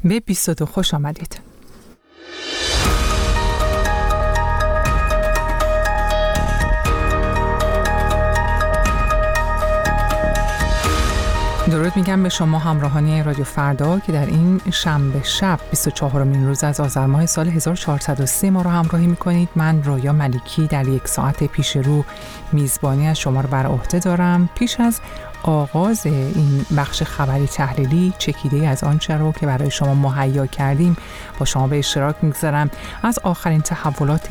به 22 خوش آمدید. درود میگم به شما همراهانی رادیو فردا که در این شنبه شب 24مین روز از آذر ماه سال 1403 ما رو همراهی میکنید. من رویا ملیکی در یک ساعت پیش رو میزبانی از شما رو بر عهده دارم. پیش از آغاز این بخش خبری تحلیلی چکیده از آنچه رو که برای شما مهیا کردیم با شما به اشتراک میگذارم. از آخرین تحولات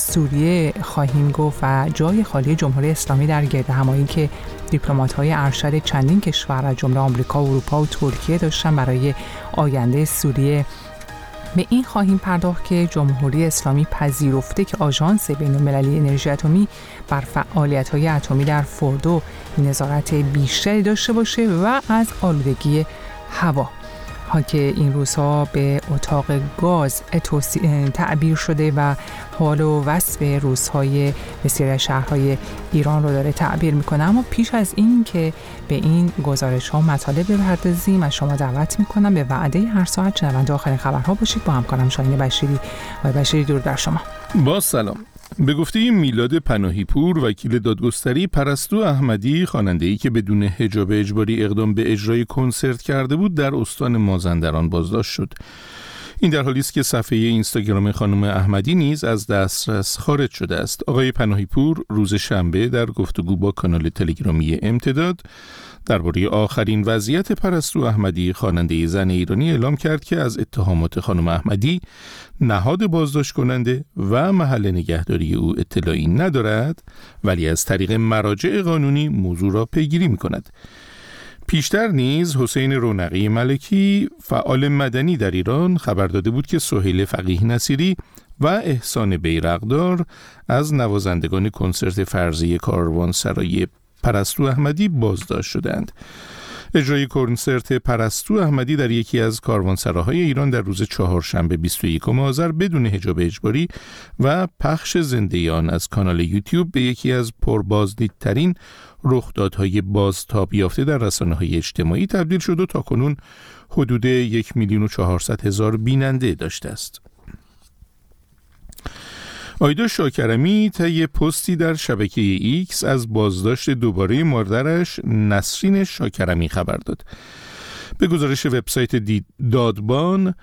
سوریه خواهیم گفت و جای خالی جمهوری اسلامی در گردهمایی که دیپلمات‌های ارشد چندین کشور از جمله آمریکا، اروپا و ترکیه داشتن برای آینده سوریه. به این خواهیم پرداخت که جمهوری اسلامی پذیرفته که آژانس بین‌المللی انرژی اتمی بر فعالیت‌های اتمی در فوردو نظارت بیشتری داشته باشه و از آلودگی هوا که این روزها به اتاق گاز تعبیر شده و حال و وصف روزهای بسیاری از شهرهای ایران رو داره تعبیر میکنه. اما پیش از این که به این گزارش ها مطالب بپردازیم از شما دعوت میکنم به وعده هر ساعت شنونده آخرین خبرها باشید با همکارم شاهین بشیری. آقای بشیری درود بر شما. با سلام. به گفته میلاد پناهی پور وکیل دادگستری، پرستو احمدی خواننده‌ای که بدون حجاب اجباری اقدام به اجرای کنسرت کرده بود در استان مازندران بازداشت شد. این در حالی است که صفحه اینستاگرام خانم احمدی نیز از دسترس خارج شده است. آقای پناهی پور روز شنبه در گفتگو با کانال تلگرامی امتداد درباره آخرین وضعیت پرستو احمدی خواننده زن ایرانی اعلام کرد که از اتهامات خانم احمدی نهاد بازداشت کننده و محل نگهداری او اطلاعی ندارد، ولی از طریق مراجع قانونی موضوع را پیگیری می‌کند. پیشتر نیز حسین رونقی ملکی فعال مدنی در ایران خبر داده بود که سهیل فقیه نصیری و احسان بیرقدار از نوازندگان کنسرت فرضی کاروانسرای پرستو احمدی بازداشت شدند. اجرای کنسرت پرستو احمدی در یکی از کاروانسراهای ایران در روز چهارشنبه 21 آذر بدون حجاب اجباری و پخش زنده آن از کانال یوتیوب به یکی از پربازدیدترین رخدادهای بازتاب یافته در رسانه‌های اجتماعی تبدیل شد و تاکنون حدود 1,400,000 بیننده داشته است. آیدا شاکرمی طی پستی در شبکه ایکس از بازداشت دوباره مادرش نسرین شاکرمی خبر داد. به گزارش وبسایت دادبان،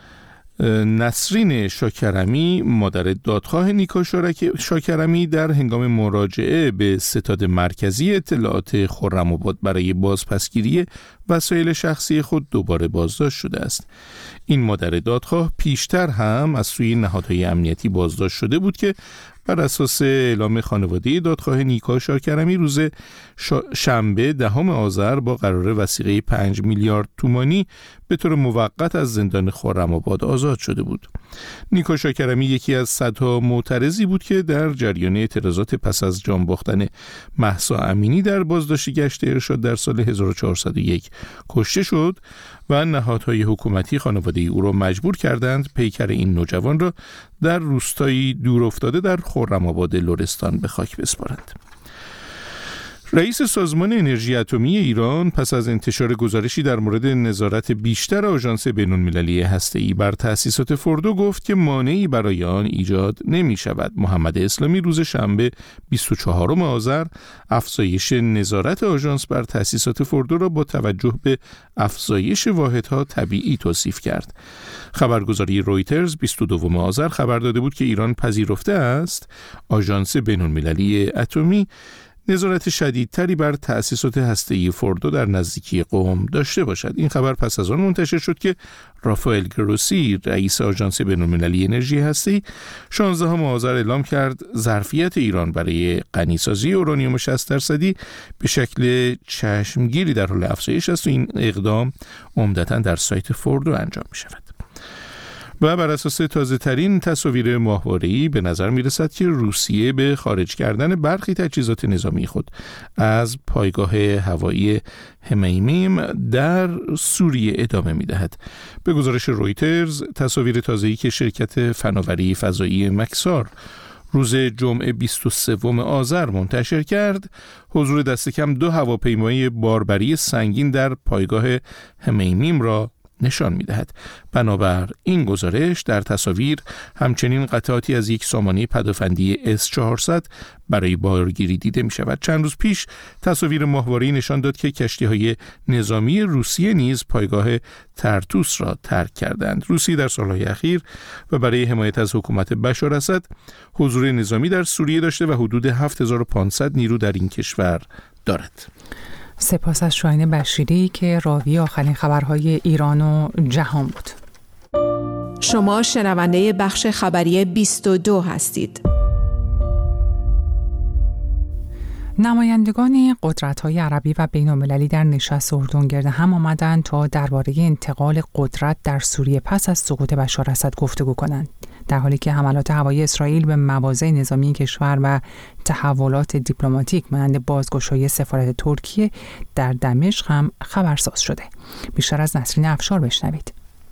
نسرین شاکرمی مادر دادخواه نیکا شاکرمی در هنگام مراجعه به ستاد مرکزی اطلاعات خرم‌آباد برای بازپسگیری وسایل شخصی خود دوباره بازداشت شده است. این مادر دادخواه پیشتر هم از سوی نهادهای امنیتی بازداشت شده بود که بر اساس اعلام خانواده دادخواه نیکا شاکرمی روز شنبه 10 آذر با قرار وثیقه 5 میلیارد تومانی به طور موقت از زندان خرم‌آباد آزاد شده بود. نیکا شاکرمی یکی از صدها معترضی بود که در جریان اعتراضات پس از جان باختن مهسا امینی در بازداشت گشت ارشاد در سال 1401 کشته شد و نهادهای حکومتی خانواده او را مجبور کردند پیکر این نوجوان را در روستایی دور افتاده در خرم‌آباد لرستان به خاک بسپارند. رئیس سازمان انرژی اتمی ایران پس از انتشار گزارشی در مورد نظارت بیشتر آژانس بین‌المللی هسته‌ای بر تأسیسات فوردو گفت که مانعی برای آن ایجاد نمی شود. محمد اسلامی روز شنبه 24 آذر افزایش نظارت آژانس بر تأسیسات فوردو را با توجه به افزایش واحدها طبیعی توصیف کرد. خبرگزاری رویترز 22 آذر خبر داده بود که ایران پذیرفته است آژانس بین‌المللی اتمی نظارت شدیدتری بر تأسیسات هسته‌ای فوردو در نزدیکی قم داشته باشد. این خبر پس از آن منتشر شد که رافائل گروسی رئیس آژانس بین‌المللی انرژی هسته‌ای 16 آذر اعلام کرد ظرفیت ایران برای غنیسازی اورانیوم 60% به شکل چشمگیری در حال افزایش است و این اقدام عمدتاً در سایت فوردو انجام می شود. و بر اساس تازه ترین تصاویر ماهواره‌ای به نظر می رسد که روسیه به خارج کردن برخی تجهیزات نظامی خود از پایگاه هوایی همایمیم در سوریه ادامه می دهد. به گزارش رویترز تصاویر تازه‌ای که شرکت فناوری فضایی مکسار روز جمعه 23 آذر منتشر کرد، حضور دست کم 2 هواپیمای باربری سنگین در پایگاه همایمیم را نشان می‌دهد. بنابر این گزارش در تصاویر همچنین قطعاتی از یک سامانه پدافندی S-400 برای بارگیری دیده می‌شود. چند روز پیش تصاویر ماهواره‌ای نشان داد که کشتی‌های نظامی روسیه نیز پایگاه ترتوس را ترک کردند. روسیه در سال‌های اخیر و برای حمایت از حکومت بشار اسد حضور نظامی در سوریه داشته و حدود 7500 نیرو در این کشور دارد. سپاس از شاهین بشیری که راوی آخرین خبرهای ایران و جهان بود. شما شنونده بخش خبری 22 هستید. نمایندگان قدرت‌های عربی و بین‌المللی در نشست اردن هم آمدند تا درباره انتقال قدرت در سوریه پس از سقوط بشار اسد گفتگو کنند، در حالی که حملات هوایی اسرائیل به مواضع نظامی کشور و تحولات دیپلماتیک مانند بازگشایی سفارت ترکیه در دمشق هم خبرساز شده. بیشتر از نسرین افشار بشنوید.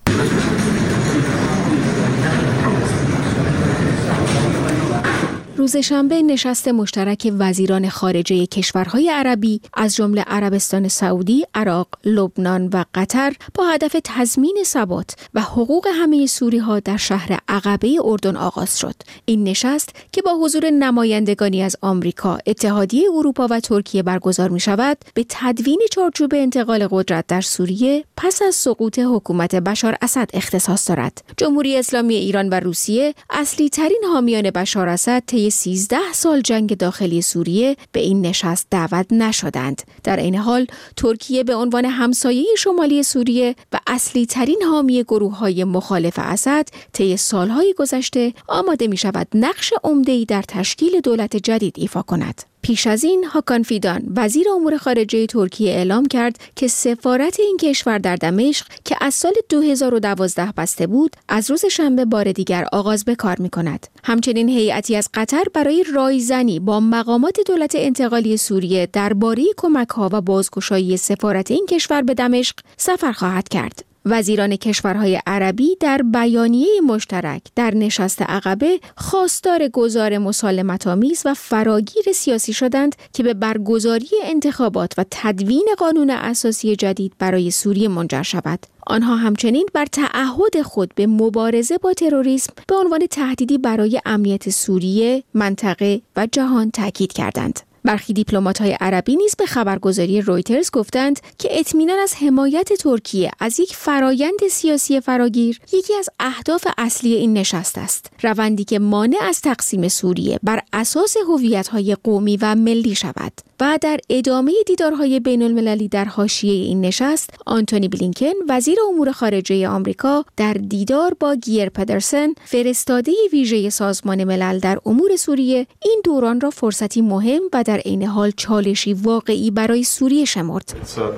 روز شنبه نشست مشترک وزیران خارجه کشورهای عربی از جمله عربستان سعودی، عراق، لبنان و قطر با هدف تضمین ثبات و حقوق همه سوری‌ها در شهر عقبه اردن آغاز شد. این نشست که با حضور نمایندگانی از آمریکا، اتحادیه اروپا و ترکیه برگزار می‌شود، به تدوین چارچوب انتقال قدرت در سوریه پس از سقوط حکومت بشار اسد اختصاص دارد. جمهوری اسلامی ایران و روسیه اصلی ترین حامیان بشار اسد 13 سال جنگ داخلی سوریه به این نشست دعوت نشدند. در این حال ترکیه به عنوان همسایه شمالی سوریه و اصلی ترین حامی گروه‌های مخالف اسد طی سالهای گذشته آماده می شود نقش عمده‌ای در تشکیل دولت جدید ایفا کند. پیش از این هاکان فیدان وزیر امور خارجه ترکیه اعلام کرد که سفارت این کشور در دمشق که از سال 2012 بسته بود از روز شنبه بار دیگر آغاز به کار می کند. همچنین هیئتی از قطر برای رایزنی با مقامات دولت انتقالی سوریه درباره کمک‌ها و بازگشایی سفارت این کشور به دمشق سفر خواهد کرد. وزیران کشورهای عربی در بیانیه مشترک در نشست عقبه خواستار گذار مسالمت‌آمیز و فراگیر سیاسی شدند که به برگزاری انتخابات و تدوین قانون اساسی جدید برای سوریه منجر شود. آنها همچنین بر تعهد خود به مبارزه با تروریسم به عنوان تهدیدی برای امنیت سوریه، منطقه و جهان تاکید کردند. برخی دیپلمات‌های عربی نیز به خبرگزاری رویترز گفتند که اطمینان از حمایت ترکیه از یک فرایند سیاسی فراگیر یکی از اهداف اصلی این نشست است. روندی که مانع از تقسیم سوریه بر اساس هویت‌های قومی و ملی شود. و در ادامه دیدارهای بین‌المللی در حاشیه این نشست، آنتونی بلینکن وزیر امور خارجه آمریکا در دیدار با گیر پدرسن فرستاده ویژه سازمان ملل در امور سوریه این دوران را فرصتی مهم و در عین حال چالشی واقعی برای سوریه شمرد.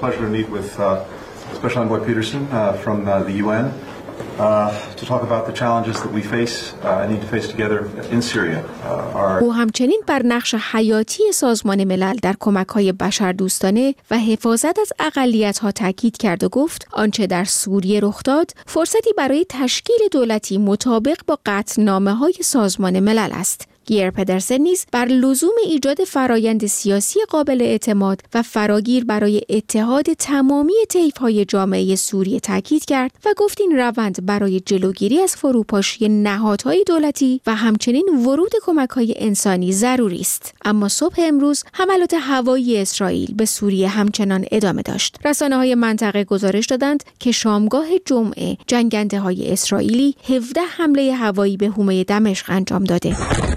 To talk about the challenges that we face and need to face together in Syria. او همچنین بر نقش حیاتی سازمان ملل در کمک‌های بشردوستانه و حفاظت از اقلیت‌ها تاکید کرد و گفت آنچه در سوریه رخ داد فرصتی برای تشکیل دولتی مطابق با قطعنامه‌های سازمان ملل است. گیر پدرسن نیز بر لزوم ایجاد فرایند سیاسی قابل اعتماد و فراگیر برای اتحاد تمامی طیف‌های جامعه سوریه تاکید کرد و گفت این روند برای جلوگیری از فروپاشی نهادهای دولتی و همچنین ورود کمک‌های انسانی ضروری است. اما صبح امروز حملات هوایی اسرائیل به سوریه همچنان ادامه داشت. رسانه‌های منطقه گزارش دادند که شامگاه جمعه جنگنده‌های اسرائیلی 17 حمله هوایی به حومه دمشق انجام داده.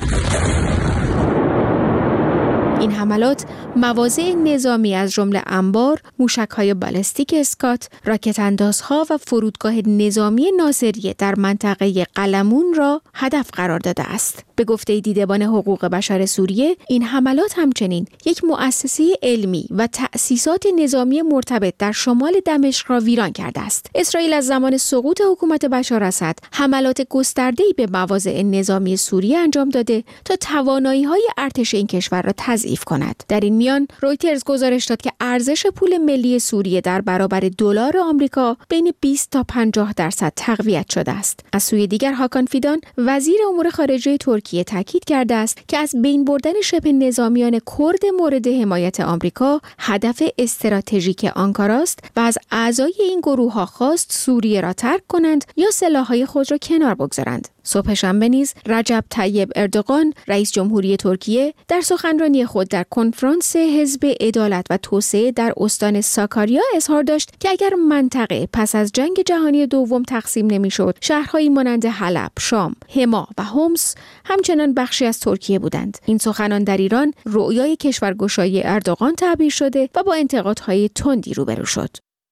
این حملات مواضع نظامی از جمله انبار، موشک‌های بالستیک اسکات، راکت اندازها و فرودگاه نظامی ناصریه در منطقه قلمون را هدف قرار داده است. به گفته دیدبان حقوق بشر سوریه، این حملات همچنین یک مؤسسه علمی و تأسیسات نظامی مرتبط در شمال دمشق را ویران کرده است. اسرائیل از زمان سقوط حکومت بشار اسد حملات گسترده‌ای به مواضع نظامی سوریه انجام داده تا توانایی‌های ارتش این کشور را تضعیف کند. در این میان رویترز گزارش داد که ارزش پول ملی سوریه در برابر دلار آمریکا بین 20 تا 50% تقویت شده است. از سوی دیگر هاکان فیدان وزیر امور خارجه ترکیه ترکیه تاکید کرده است که از بین بردن شبه نظامیان کرد مورد حمایت آمریکا هدف استراتژیک آنکاراست و از اعضای این گروه‌ها خواست سوریه را ترک کنند یا سلاح‌های خود را کنار بگذارند. صبح شنبه نیز رجب طیب اردوغان رئیس جمهوری ترکیه در سخنرانی خود در کنفرانس حزب عدالت و توسعه در استان ساکاریا اظهار داشت که اگر منطقه پس از جنگ جهانی دوم تقسیم نمی‌شد، شهرهایی مانند حلب، شام، حما و حمص همچنان بخشی از ترکیه بودند. این سخنان در ایران رؤیای کشورگشایی اردوغان تعبیر شده و با انتقادهای تندی روبرو شد.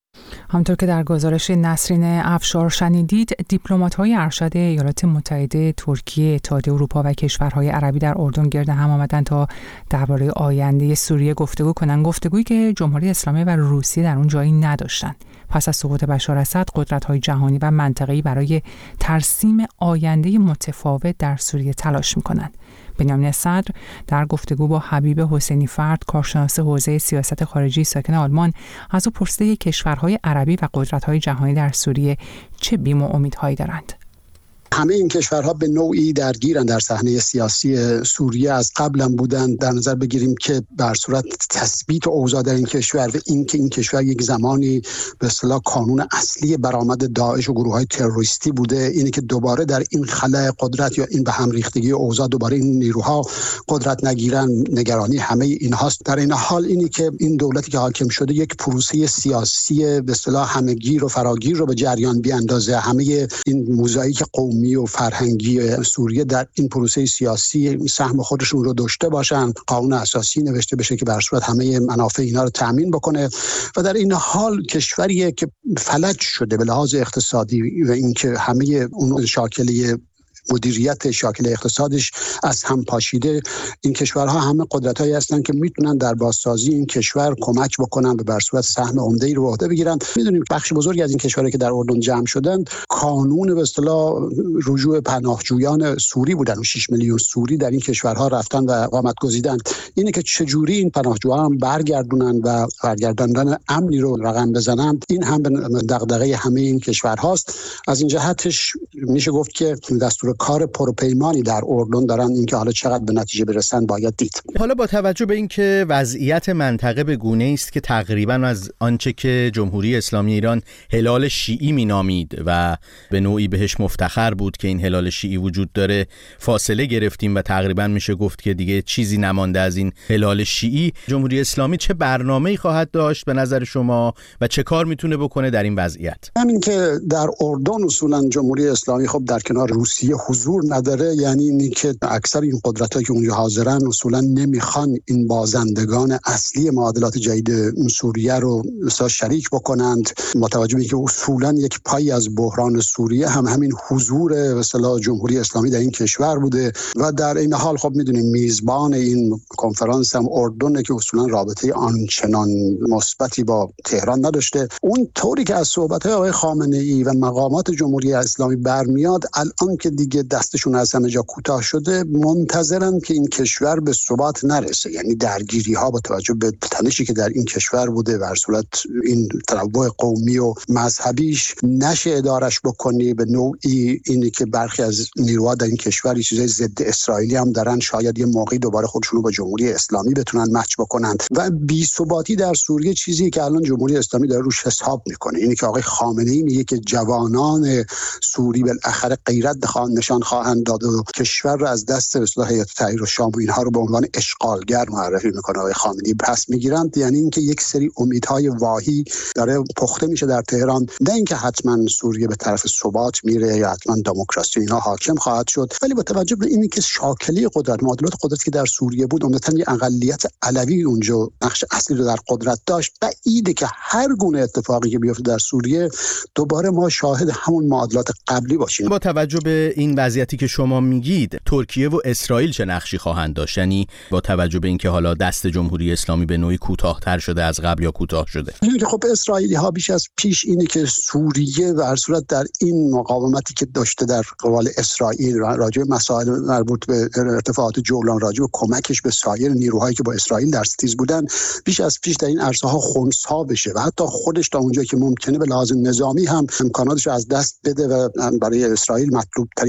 همطور که در گزارش نسرین افشار شنیدید، دیپلمات‌های ارشد ایالات متحده، ترکیه، اتحادیه اروپا و کشورهای عربی در اردن گرد هم آمدند تا درباره آینده سوریه گفتگو کنند، گفتگویی که جمهوری اسلامی و روسیه در اون جایی نداشتند. پس از سقوط بشار اسد، قدرت‌های جهانی و منطقه‌ای برای ترسیم آینده متفاوت در سوریه تلاش می‌کنند. بنیامین صدر در گفتگو با حبیب حسینی فرد، کارشناس حوزه سیاست خارجی ساکن آلمان، از او پرسیده کشورهای عربی و قدرت‌های جهانی در سوریه چه بیم و امیدهایی دارند. همه این کشورها به نوعی درگیرن در صحنه سیاسی سوریه، از قبل هم بودن. در نظر بگیریم که بر صورت تثبیت اوضاع در این کشور و اینکه این کشور یک زمانی به اصطلاح کانون اصلی برآمد داعش و گروه‌های تروریستی بوده، اینه که دوباره در این خلأ قدرت یا این به هم ریختگی اوضاع دوباره این نیروها قدرت نگیرن، نگرانی همه اینهاست. در این حال اینی که این دولتی که حاکم شده یک پروسه سیاسی به اصطلاح همه‌گیر و فراگیر رو به جریان بیاندازه، همه این موزاییک قومی و فرهنگی سوریه در این پروسه سیاسی سهم خودشون رو داشته باشن، قانون اساسی نوشته بشه که بر صورت همه منافع اینا رو تامین بکنه و در این حال کشوریه که فلج شده به لحاظ اقتصادی و اینکه همه اون شاکله مدیریت شاکل اقتصادش از هم پاشیده. این کشورها همه قدرتایی هستن که میتونن در بازسازی این کشور کمک بکنن و بر صورت سهم عمده‌ای رو به عهده بگیرن. میدونیم بخش بزرگی از این کشورها که در اردن جمع شدند کانون به اصطلاح رجوع پناهجویان سوری بودن و 6 میلیون سوری در این کشورها رفتن و اقامت گزیدن. اینه که چجوری این پناهجویان برگردونن و برگرداندن امنی رو رقم بزنن، این هم دغدغه همه این کشورهاست. از این جهتش میشه گفت که دستور کار پروپیمانی در اردن دارن، اینکه حالا چقدر به نتیجه برسن باید دید. حالا با توجه به اینکه وضعیت منطقه به گونه‌ای است که تقریبا از آنچه که جمهوری اسلامی ایران هلال شیعی مینامید و به نوعی بهش مفتخر بود که این هلال شیعی وجود داره فاصله گرفتیم و تقریبا میشه گفت که دیگه چیزی نمانده از این هلال شیعی، جمهوری اسلامی چه برنامه‌ای خواهد داشت به نظر شما و چه کار میتونه بکنه در این وضعیت؟ همین که در اردن اصولا جمهوری اسلامی خب در کنار روسیه حضور نداره، یعنی اینی که اکثر این قدرت‌ها که اونجا حاضرن اصولا نمیخوان این بازندگان اصلی معادلات جدید سوریه رو مثلا شریک بکنند. متوجه به اینکه اصولا یک پای از بحران سوریه همین حضور مثلا جمهوری اسلامی در این کشور بوده و در این حال خب میدونیم میزبان این کنفرانس هم اردنه که اصولا رابطه آنچنان مثبتی با تهران نداشته. اون طوری که از صحبت‌های آقای خامنه‌ای و مقامات جمهوری اسلامی برمیاد، الان که دیگه دستشون از همه جا کوتاه شده، منتظرن که این کشور به ثبات نرسه. یعنی درگیری ها با توجه به تنشی که در این کشور بوده و صورت این تنوع قومی و مذهبیش نشه ادارش بکنی. به نوعی اینی که برخی از نیروها در این کشور چیزای ضد اسرائیلی هم دارن، شاید یه موقعی دوباره خودشون رو با جمهوری اسلامی بتونن مچ بکنند و بی ثباتی در سوریه چیزی که الان جمهوری اسلامی داره روش حساب میکنه. اینی که آقای خامنه‌ای میگه که جوانان سوری بالاخره غیرت نشان خواهند داد و کشور رو از دست اصلاح هیئت تحریر شام و اینها رو به عنوان اشغالگر معرفی میکنه آقای خامنه‌ای. پس میگیرند یعنی اینکه یک سری امیدهای واهی داره پخته میشه در تهران، نه اینکه حتما سوریه به طرف ثبات میره یا حتما دموکراسی اینا حاکم خواهد شد، ولی با توجه به اینی که شاکله قدرت، معادلات قدرتی که در سوریه بود، عمدتاً یه اقلیت علوی اونجا نقش اصلی رو در قدرت داشت، بعیده که هر گونه اتفاقی که بیفته در سوریه دوباره ما شاهد همون معادلات قبلی باشیم. با توجه به این وضعیتی که شما میگید، ترکیه و اسرائیل چه نقشی خواهند داشت؟ یعنی با توجه به اینکه حالا دست جمهوری اسلامی به نوعی کوتاه‌تر شده از قبل یا کوتاه شده؟ خب اسرائیلی ها بیش از پیش اینه که سوریه و هر صورت در این مقاومتی که داشته در قبال اسرائیل راجع به مسائل مربوط به ارتفاعات جولان، راجع به کمکش به سایر نیروهایی که با اسرائیل در ستیز بودن، بیش از پیش در این عرصه ها خنثی بشه و حتی خودش تا اونجایی که ممکنه به لحاظ نظامی هم امکاناتش از دست بده و برای اسرائیل مطلوب ترین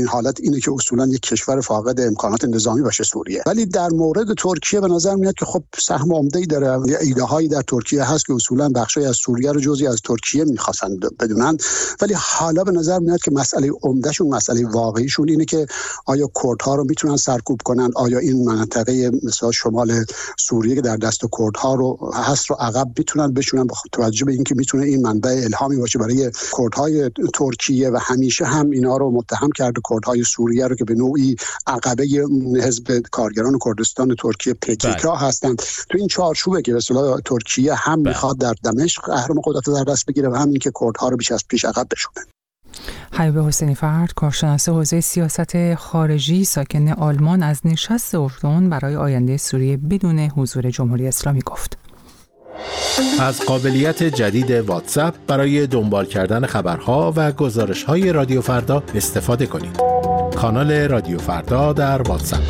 حالت اینه که اصولا یک کشور فاقد امکانات نظامی باشه سوریه. ولی در مورد ترکیه به نظر میاد که خب سهم عمده‌ای داره. ایده هایی در ترکیه هست که اصولا بخشی از سوریه رو جزئی از ترکیه می‌خواستن بدونن، ولی حالا به نظر میاد که مسئله عمدهشون، مسئله واقعیشون اینه که آیا کردها رو میتونن سرکوب کنن، آیا این منطقه مثلا شمال سوریه که در دست کردها رو هست رو عقب میتونن بشونن، با توجه به اینکه میتونه این منبع الهامی باشه برای کردهای ترکیه و همیشه هم اینا رو متهم کرده کردهای سوریه رو که به نوعی عقبه حزب کارگران کردستان ترکیه PKK هستند. تو این چارچوبه که به اصطلاح ترکیه هم میخواد در دمشق اهرم قدرت در دست بگیره و هم اینکه کردها رو بیش از پیش عقب بشونه. حبیب حسینی فرد، کارشناس حوزه سیاست خارجی ساکن آلمان، از نشست اردن برای آینده سوریه بدون حضور جمهوری اسلامی گفت. از قابلیت جدید واتساپ برای دنبال کردن خبرها و گزارش‌های رادیو فردا استفاده کنید. کانال رادیو فردا در واتساپ.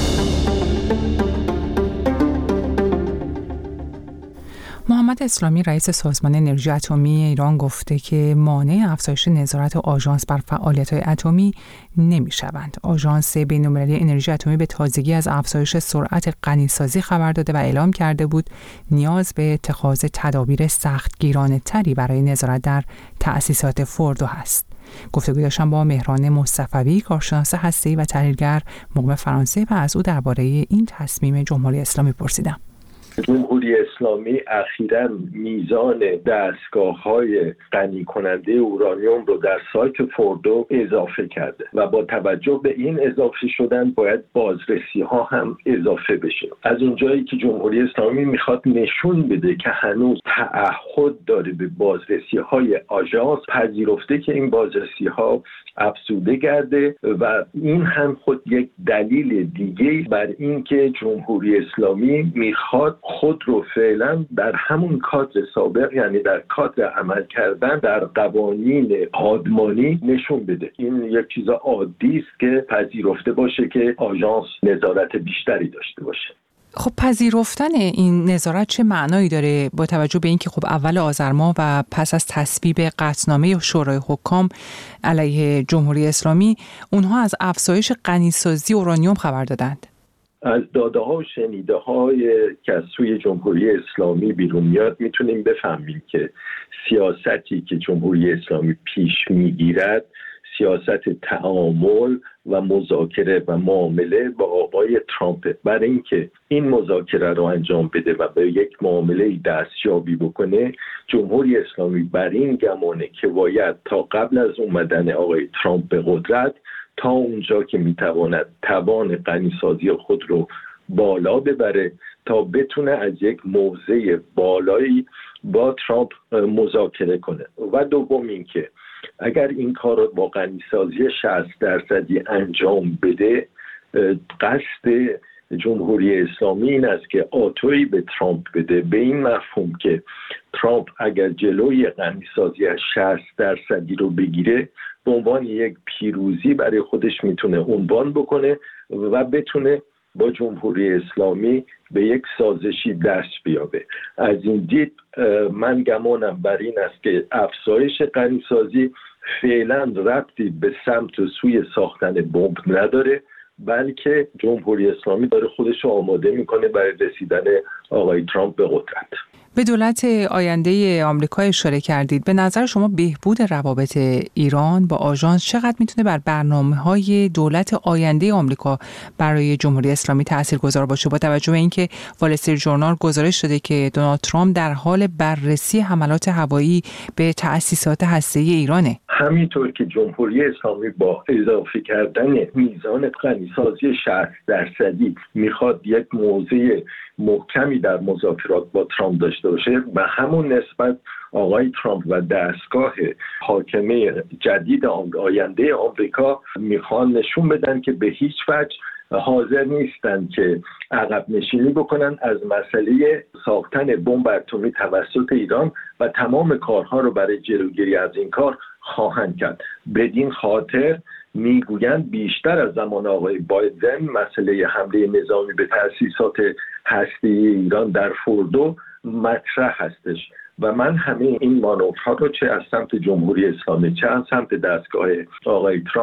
محمد اسلامی، رئیس سازمان انرژی اتمی ایران، گفته که مانع افزایش نظارت آژانس بر فعالیت‌های اتمی نمی‌شوند. آژانس بین‌المللی انرژی اتمی به تازگی از افزایش سرعت غنیسازی خبر داده و اعلام کرده بود نیاز به اتخاذ تدابیر سختگیرانه‌تری برای نظارت در تأسیسات فوردو هست. گفتگو داشتم با مهران مصطفوی، کارشناس هسته‌ای و تحلیلگر مقیم فرانسه، و از او درباره این تصمیم جمهوری اسلامی پرسیدم. جمهوری اسلامی اخیراً میزان دستگاه‌های غنی کننده اورانیوم رو در سایت فوردو اضافه کرده و با توجه به این اضافه شدن باید بازرسی‌ها هم اضافه بشه. از اونجایی که جمهوری اسلامی میخواد نشون بده که هنوز تعهد داره به بازرسی‌های آژانس، پذیرفته که این بازرسی‌ها افزوده گرده و این هم خود یک دلیل دیگه بر این که جمهوری اسلامی میخواد خود رو فعلا در همون کادر سابق، یعنی در کادر عمل کردن در قوانین پادمانی نشون بده. این یک چیز عادی است که پذیرفته باشه که آژانس نظارت بیشتری داشته باشه. خب پذیرفتن این نظارت چه معنایی داره با توجه به اینکه خب اول آذر ماه و پس از تصویب قطعنامه شورای حکام علیه جمهوری اسلامی اونها از افزایش غنیسازی اورانیوم خبر دادند؟ از داده‌ها و شنیده‌های که از سوی جمهوری اسلامی بیرون میاد میتونیم بفهمیم که سیاستی که جمهوری اسلامی پیش میگیرد سیاست تعامل و مذاکره و معامله با آقای ترامپ. برای اینکه این مذاکره رو انجام بده و به یک معامله دستیابی بکنه، جمهوری اسلامی بر این گمانه که باید تا قبل از اومدن آقای ترامپ به قدرت تا اونجا که میتواند توان غنیسازی خود رو بالا ببره تا بتونه از یک موضع بالایی با ترامپ مذاکره کنه. و دوم این که اگر این کار رو با غنیسازی 60% انجام بده، قصد جمهوری اسلامی این است که آتویی به ترامپ بده، به این مفهوم که ترامپ اگر جلوی غنیسازی 60% رو بگیره به عنوان یک پیروزی برای خودش میتونه عنوان بکنه و بتونه با جمهوری اسلامی به یک سازشی دست بیابه. از این دید من گمانم بر این است که افزایش غنیسازی فعلا ربطی به سمت و سوی ساختن بمب نداره، بلکه جمهوری اسلامی داره خودش رو آماده میکنه برای رسیدن آقای ترامپ به قدرت. به دولت آینده آمریکا اشاره کردید. به نظر شما بهبود روابط ایران با آژانس چقدر میتونه بر برنامه‌های دولت آینده آمریکا برای جمهوری اسلامی تاثیرگذار باشه، با توجه به اینکه وال استریت ژورنال گزارش داده که دونالد ترامپ در حال بررسی حملات هوایی به تأسیسات هسته‌ای ایرانه؟ همینطور که جمهوری اسلامی با اضافه کردن میزان غنیسازی 60% میخواد یک موضع محکمی در مذاکرات با ترامپ داشته باشه، به همون نسبت آقای ترامپ و دستگاه حاکمه جدید آینده آمریکا میخوان نشون بدن که به هیچ وجه حاضر نیستن که عقب نشینی بکنن از مسئله ساختن بمب اتمی توسط ایران و تمام کارها رو برای جلوگیری از این کار خواهند کرد. بدین خاطر میگویند بیشتر از زمان آقای بایدن مسئله حمله نظامی به تأسیسات هسته‌ای ایران در فوردو مطرح هستش و من همه این مانورها رو چه از سمت جمهوری اسلامی چه از سمت دستگاه آقای ترامپ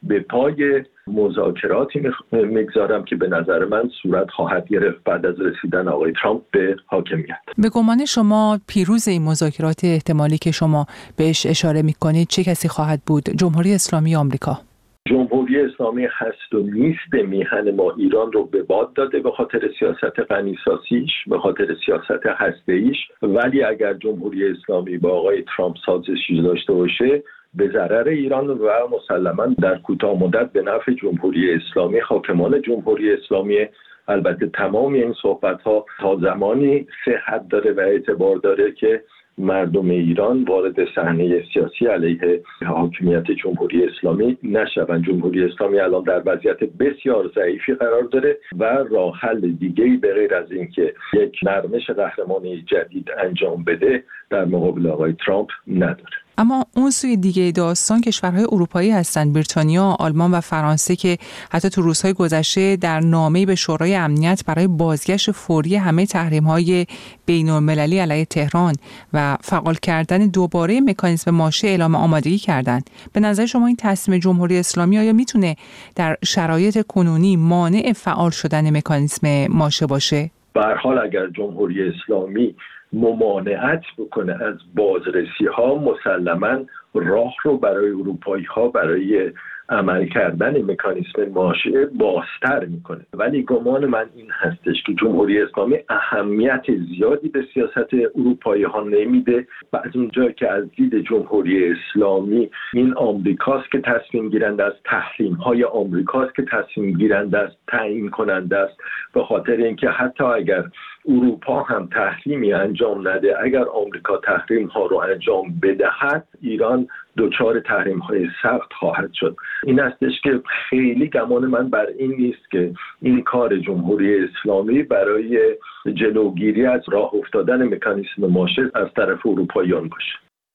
به پای مذاکراتی میگذارم که به نظر من صورت خواهد گرفت بعد از رسیدن آقای ترامپ به حاکمیت. به گمان شما پیروز این مذاکرات احتمالی که شما بهش اشاره میکنید چه کسی خواهد بود؟ جمهوری اسلامی آمریکا؟ جمهوری اسلامی هست و نیست میهن ما ایران رو به باد داده به خاطر سیاست غنیسازیش، به خاطر سیاست هسته‌ایش، ولی اگر جمهوری اسلامی با آقای ترامپ سازشی داشته باشه به ضرر ایران و مسلماً در کوتاه مدت به نفع جمهوری اسلامی، حاکمان جمهوری اسلامی. البته تمام این صحبت‌ها تا زمانی صحت داره و اعتبار داره که مردم ایران وارد صحنه سیاسی علیه حاکمیت جمهوری اسلامی نشوند. جمهوری اسلامی الان در وضعیت بسیار ضعیفی قرار داره و راه حل دیگه‌ای به غیر از این که یک نرمش قهرمانی جدید انجام بده در مقابل آقای ترامپ نداره. اما اون سوی دیگه داستان کشورهای اروپایی هستند، بریتانیا، آلمان و فرانسه که حتی تو روزهای گذشته در نامه‌ای به شورای امنیت برای بازگشت فوری همه تحریم‌های بین‌المللی علیه تهران و فعال کردن دوباره مکانیزم ماشه اعلام آمادگی کردند. به نظر شما این تصمیم جمهوری اسلامی آیا میتونه در شرایط کنونی مانع فعال شدن مکانیزم ماشه باشه؟ به هر حال اگر جمهوری اسلامی ممانعت بکنه از بازرسی ها، مسلماً راه رو برای اروپایی ها برای عمل کردن مکانیزم ماشه بازتر میکنه. ولی گمان من این هستش که جمهوری اسلامی اهمیت زیادی به سیاست اروپایی ها نمیده و از اونجا که از دید جمهوری اسلامی این آمریکاست که تصمیم گیرنده است، تحریم های آمریکاست که تصمیم گیرنده است، تعیین کننده است، به خاطر اینکه حتی اگر اروپا هم تحریمی انجام نده، اگر آمریکا تحریم ها رو انجام بدهد، ایران دچار تحریم های سخت خواهد شد. این استش که خیلی گمان من بر این نیست که این کار جمهوری اسلامی برای جلوگیری از راه افتادن مکانیزم ماشه از طرف اروپاییان باشه.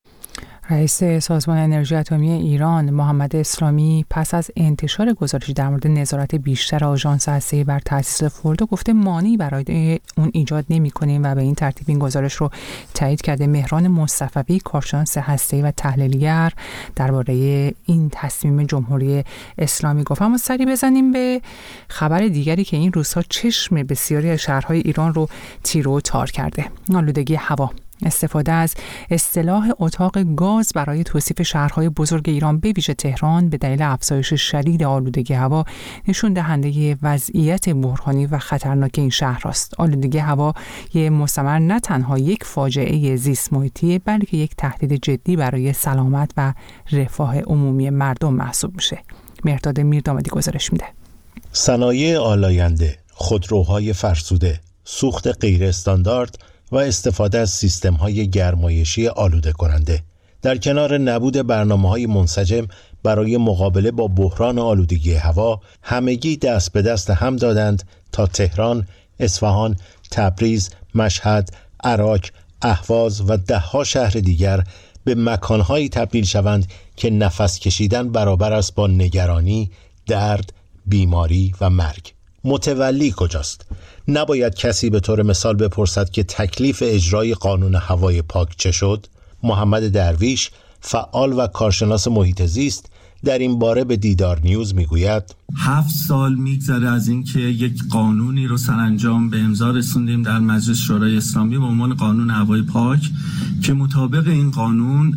رئیس سازمان انرژی اتمی ایران محمد اسلامی پس از انتشار گزارشی در مورد نظارت بیشتر آژانس هسته‌ای بر تأسیس فوردو گفته مانعی برای اون ایجاد نمی‌کنیم و به این ترتیب این گزارش رو تایید کرده. مهران مصطفی کارشناس هسته‌ای و تحلیلگر درباره این تصمیم جمهوری اسلامی گفت. اما سری بزنیم به خبر دیگری که این روزها چشم بسیاری از شهرهای ایران رو تیر و تار کرده. آلودگی هوا. استفاده از اصطلاح اتاق گاز برای توصیف شهرهای بزرگ ایران به ویژه تهران به دلیل افزایش شدید آلودگی هوا نشون دهنده وضعیت بحرانی و خطرناک این شهر است. آلودگی هوا یک مستمر نه تنها یک فاجعه زیست محیطی بلکه یک تهدید جدی برای سلامت و رفاه عمومی مردم محسوب میشه. مهرداد میردامادی گزارش میده. صنایع آلاینده، خودروهای فرسوده، سوخت غیر استاندارد و استفاده از سیستم‌های گرمایشی آلوده کننده در کنار نبود برنامه‌های منسجم برای مقابله با بحران آلودگی هوا همگی دست به دست هم دادند تا تهران، اصفهان، تبریز، مشهد، عراق، اهواز و ده‌ها شهر دیگر به مکان‌هایی تبدیل شوند که نفس کشیدن برابر است با نگرانی، درد، بیماری و مرگ. متولی کجاست؟ نباید کسی به طور مثال بپرسد که تکلیف اجرای قانون هوای پاک چه شد؟ محمد درویش، فعال و کارشناس محیط زیست، در این باره به دیدار نیوز میگوید 7 سال میگذره از اینکه یک قانونی رو سرانجام به امضا رسوندیم در مجلس شورای اسلامی به عنوان قانون هوای پاک که مطابق این قانون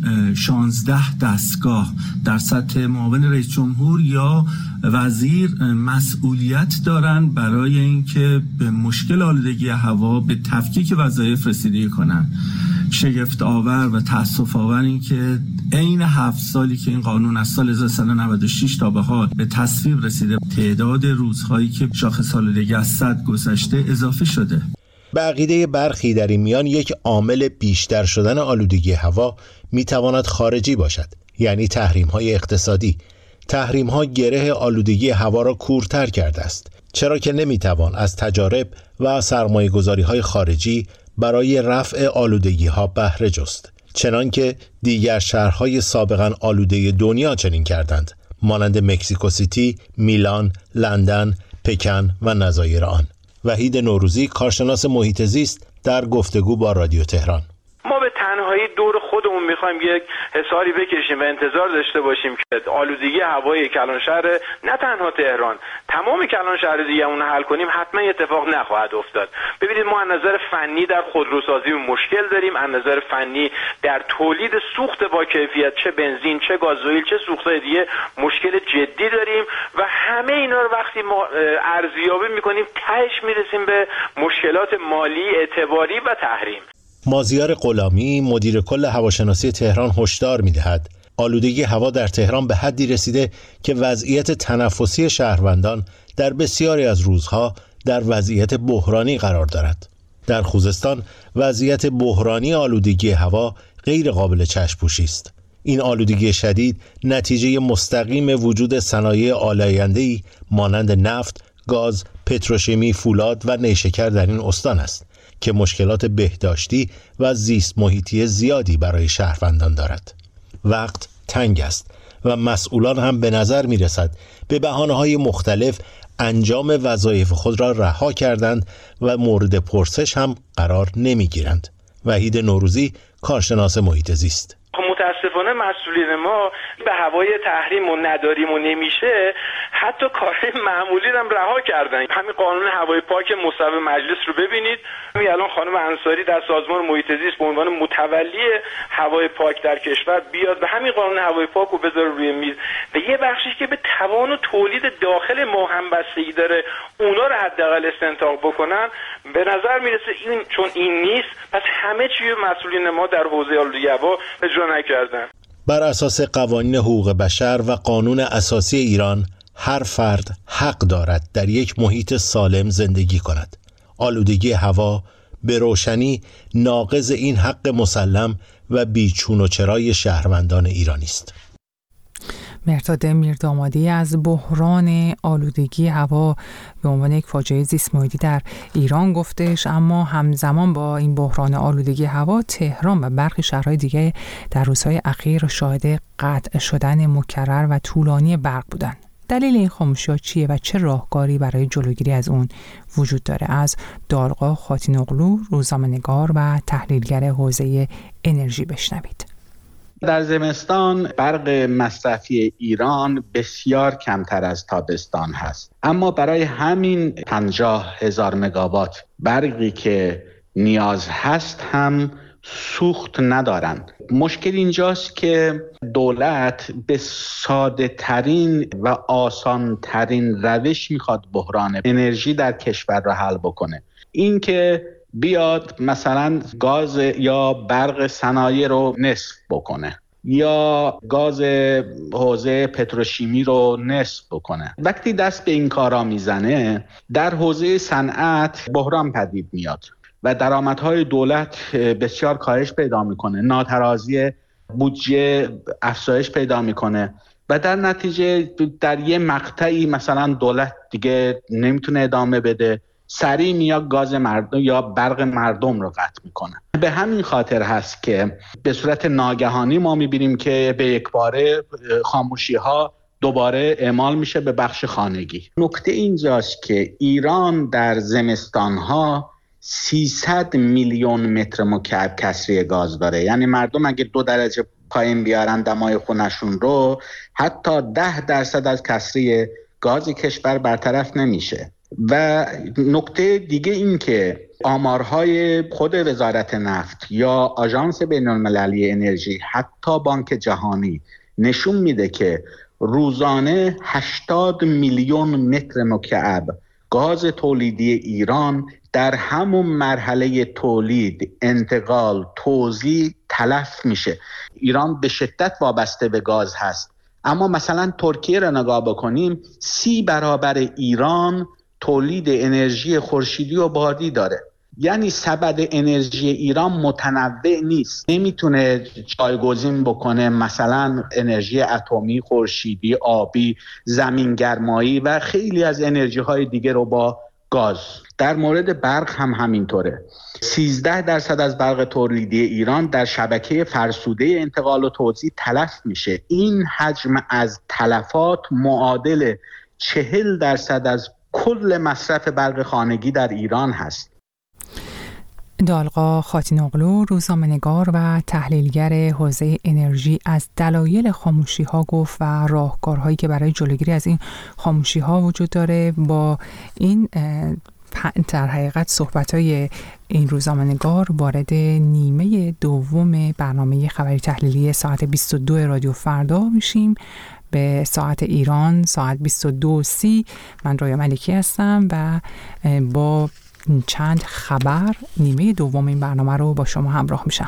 16 دستگاه در سطح معاون رئیس جمهور یا وزیر مسئولیت دارن برای اینکه به مشکل آلودگی هوا به تفکیک وظایف رسیدگی کنن. شگفت آور و تأسف آور این که عین 7 سالی که این قانون از سال 1396 تا به حال به تصویب رسیده تعداد روزهایی که شاخص آلودگی از 100 گذشته اضافه شده. به عقیده برخی در این میان یک عامل بیشتر شدن آلودگی هوا میتواند خارجی باشد، یعنی تحریم‌های اقتصادی. تحریم‌ها گره آلودگی هوا را کورتر کرده است، چرا که نمیتوان از تجارب و سرمایه‌گذاری‌های خارجی برای رفع آلودگی‌ها بهره جست، چنانکه دیگر شهرهای سابقاً آلوده دنیا چنین کردند، مانند مکزیکو سیتی، میلان، لندن، پکن و نظایر آن. وحید نوروزی، کارشناس محیط زیست، در گفتگو با رادیو تهران: ما به تنهایی دور خودمون میخوایم یک حصاری بکشیم و انتظار داشته باشیم که آلودگی هوای کلانشهر نه تنها تهران تمام کلانشهر دیگه اون حل کنیم، حتما اتفاق نخواهد افتاد. ببینید ما از نظر فنی در خودروسازی مشکل داریم، از نظر فنی در تولید سوخت با کیفیت، چه بنزین چه گازوئیل چه سوخت‌های دیگه مشکل جدی داریم و همه اینا رو وقتی ما ارزیابی میکنیم تهش میرسیم به مشکلات مالی، اعتباری و تحریم. مازیار غلامی مدیر کل هواشناسی تهران هشدار می‌دهد آلودگی هوا در تهران به حدی رسیده که وضعیت تنفسی شهروندان در بسیاری از روزها در وضعیت بحرانی قرار دارد. در خوزستان وضعیت بحرانی آلودگی هوا غیر قابل چشم‌پوشی است. این آلودگی شدید نتیجه مستقیم وجود صنایع آلاینده‌ای مانند نفت، گاز، پتروشیمی، فولاد و نیشکر در این استان است که مشکلات بهداشتی و زیست محیطی زیادی برای شهروندان دارد. وقت تنگ است و مسئولان هم به نظر می رسد به بهانه‌های مختلف انجام وظایف خود را رها کردند و مورد پرسش هم قرار نمی گیرند. وحید نوروزی، کارشناس محیط زیست: متاسفانه مسئولین ما به هوای تحریم و نداریم و نمیشه حتی کارهای معمولی هم رها کردن. همین قانون هوای پاک مصوب مجلس رو ببینید. الان خانم انصاری در سازمان محیط زیست به عنوان متولی هوای پاک در کشور بیاد و همین قانون هوای پاک رو بذاره روی میز و یه بخشش که به توان و تولید داخل ما هم بستگی داره اونا رو حداقل استنتاق بکنن. به نظر میرسه این چون این نیست پس همه چی مسئولین ما در حوزه آلودگی هوا اجرا نکردن. بر اساس قوانین حقوق بشر و قانون اساسی ایران هر فرد حق دارد در یک محیط سالم زندگی کند. آلودگی هوا به روشنی ناقض این حق مسلم و بیچون و چرای شهروندان ایرانی است. مهرداد میردامادی از بحران آلودگی هوا به عنوان یک فاجعه زیست محیطی در ایران گفتش، اما همزمان با این بحران آلودگی هوا تهران و برخی شهرهای دیگه در روزهای اخیر شاهد قطع شدن مکرر و طولانی برق بودن. دلیل این خاموشی‌ها چیه و چه راهکاری برای جلوگیری از اون وجود داره؟ از دارقا خاتین‌اغلو، روزنامه‌نگار و تحلیلگر حوزه انرژی بشنوید. در زمستان برق مصرفی ایران بسیار کمتر از تابستان هست، اما برای همین 50,000 مگاوات برقی که نیاز هست هم سوخت ندارند. مشکل اینجاست که دولت به ساده ترین و آسان ترین روش میخواد بحران انرژی در کشور را حل بکنه. این که بیاد مثلا گاز یا برق صنایع رو نصف بکنه یا گاز حوزه پتروشیمی رو نصف بکنه. وقتی دست به این کارا میزنه در حوزه صنعت بحران پدید میاد و درآمدهای دولت بسیار کاهش پیدا میکنه، ناترازی بودجه افزایش پیدا میکنه و در نتیجه در یه مقطعی مثلا دولت دیگه نمیتونه ادامه بده، سریع میاد گاز مردم یا برق مردم رو قطع میکنه. به همین خاطر هست که به صورت ناگهانی ما میبینیم که به یک باره خاموشی ها دوباره اعمال میشه به بخش خانگی. نکته اینجاست که ایران در زمستان ها 300 میلیون متر مکعب کسری گاز داره. یعنی مردم اگه 2 درجه پایین بیارن دمای خونشون رو، حتی 10% از کسری گاز کشور برطرف نمیشه. و نکته دیگه این که آمارهای خود وزارت نفت یا آژانس بین‌المللی انرژی، حتی بانک جهانی نشون میده که روزانه 80 میلیون متر مکعب گاز تولیدی ایران در همون مرحله تولید، انتقال، توزیع تلف میشه. ایران به شدت وابسته به گاز هست، اما مثلا ترکیه را نگاه بکنیم 30 برابر ایران تولید انرژی خورشیدی و بادی داره. یعنی سبد انرژی ایران متنوع نیست، نمیتونه جایگزین بکنه مثلا انرژی اتمی، خورشیدی، آبی، زمینگرمایی و خیلی از انرژی های دیگه رو با گاز. در مورد برق هم همینطوره. 13% از برق تولیدی ایران در شبکه فرسوده انتقال و توزیع تلف میشه. این حجم از تلفات معادل 40% از کل مصرف برق خانگی در ایران هست. دالقا خاتینوغلو، روزنامه‌نگار و تحلیلگر حوزه انرژی، از دلایل خاموشی‌ها گفت و راهکارهایی که برای جلوگیری از این خاموشی‌ها وجود داره. با این در حقیقت صحبت‌های این روزنامه‌نگار وارد نیمه دوم برنامه خبری تحلیلی ساعت 22 رادیو فردا میشیم. به ساعت ایران ساعت 22:30. من رویا ملکی هستم و با چند خبر نیمه دوم این برنامه رو با شما همراه میشم.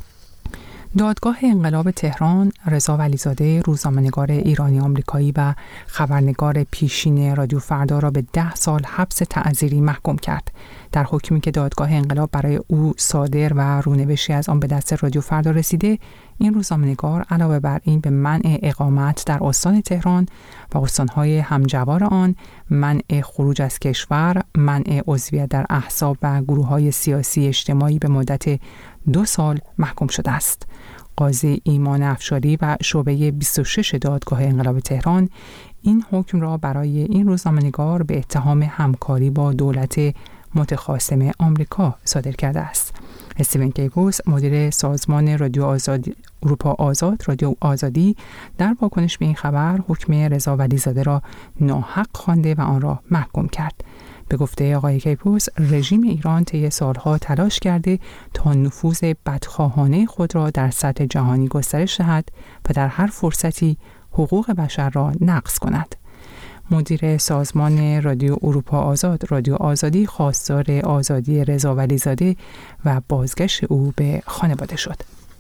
دادگاه انقلاب تهران رضا ولیزاده، روزنامه‌نگار ایرانی آمریکایی و خبرنگار پیشین رادیو فردا را به 10 سال حبس تعزیری محکوم کرد. در حکمی که دادگاه انقلاب برای او صادر و رونوشتی از آن به دست رادیو فردا رسیده، این روزنامه‌نگار علاوه بر این به منع اقامت در استان تهران و استان‌های همجوار آن، منع خروج از کشور، منع عضویت در احزاب و گروه‌های سیاسی اجتماعی به مدت 2 سال محکوم شده است. قاضی ایمان افشاری و شعبه 26 دادگاه انقلاب تهران این حکم را برای این روزنامه‌نگار به اتهام همکاری با دولت متخاصم آمریکا صادر کرده است. استیون کیپوس، مدیر سازمان رادیو آزادی اروپا آزاد، رادیو آزادی، در واکنش به این خبر حکم رضا ولیزاده را ناحق خوانده و آن را محکوم کرد. به گفته آقای کیپوس، رژیم ایران طی سالها تلاش کرده تا نفوذ بدخواهانه خود را در سطح جهانی گسترش دهد و در هر فرصتی حقوق بشر را نقض کند. مدیر سازمان رادیو اروپا آزاد، رادیو آزادی، خواستار آزادی رضا ولیزاده و بازگشت او به خانواده شد.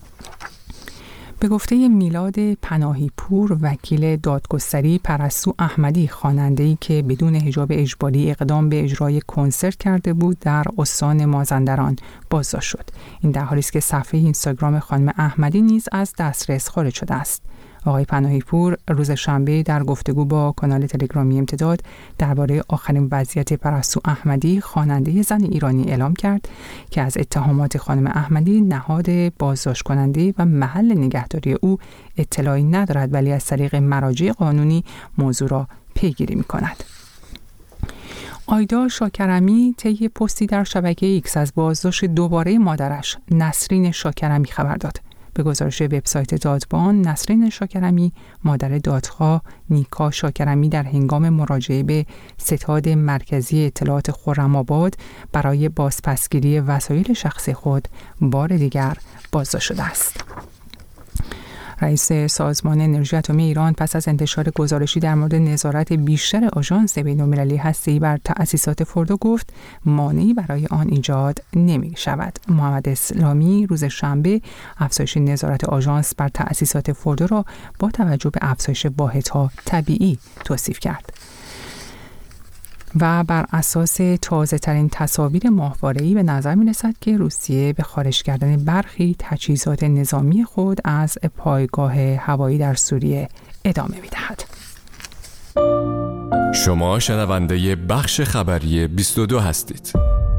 به گفته میلاد پناهی پور، وکیل دادگستری، پرستو احمدی، خواننده‌ای که بدون حجاب اجباری اقدام به اجرای کنسرت کرده بود، در استان مازندران بازداشت شد. این در حالی است که صفحه اینستاگرام خانم احمدی نیز از دسترس خارج شده است. آقای پناهی پور روز شنبه در گفتگو با کانال تلگرامی امتداد درباره آخرین وضعیت پرستو احمدی، خواننده زن ایرانی، اعلام کرد که از اتهامات خانم احمدی نهاد بازداشت کننده و محل نگهداری او اطلاعی ندارد، ولی از طریق مراجع قانونی موضوع را پیگیری می‌کند. آیدا شاکرمی طی پستی در شبکه ایکس از بازداشت دوباره مادرش نسرین شاکرمی خبر داد. به گزارش وبسایت دادبان، نسرین شاکرمی، مادر دادخواه نیکا شاکرمی، در هنگام مراجعه به ستاد مرکزی اطلاعات خرم‌آباد برای بازپسگیری وسایل شخصی خود بار دیگر بازداشت شده است. رئیس سازمان انرژی اتمی ایران پس از انتشار گزارشی در مورد نظارت بیشتر آژانس بین‌المللی هسته‌ای بر تأسیسات فوردو گفت مانعی برای آن ایجاد نمی شود. محمد اسلامی روز شنبه افزایش نظارت آژانس بر تأسیسات فوردو را با توجه به افزایش واحدها طبیعی توصیف کرد و بر اساس تازه ترین تصاویر ماهواره‌ای به نظر می رسد که روسیه به خارج کردن برخی تجهیزات نظامی خود از پایگاه هوایی در سوریه ادامه می دهد. شما شنونده بخش خبری 22 هستید.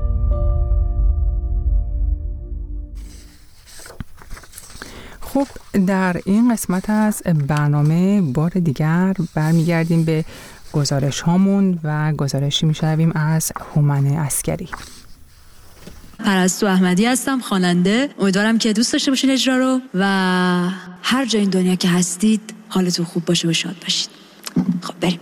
خب، در این قسمت از برنامه بار دیگر برمیگردیم به گزارش هامون و گزارشی میشنویم از هومن عسکری. پرستو احمدی هستم، خواننده. امیدوارم که دوست داشته باشین اجرا رو و هر جای این دنیا که هستید حالتون خوب باشه و شاد باشید. خب بریم.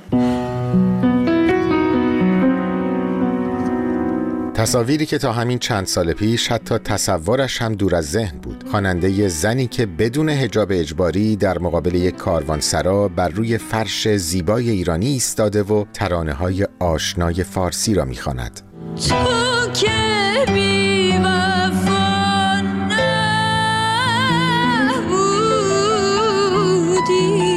تصاویری که تا همین چند سال پیش حتی تصورش هم دور از ذهن بود. خواننده زنی که بدون حجاب اجباری در مقابل یک کاروانسرا بر روی فرش زیبای ایرانی ایستاده و ترانه‌های آشنای فارسی را می‌خواند. تو که بی وفا نبودی،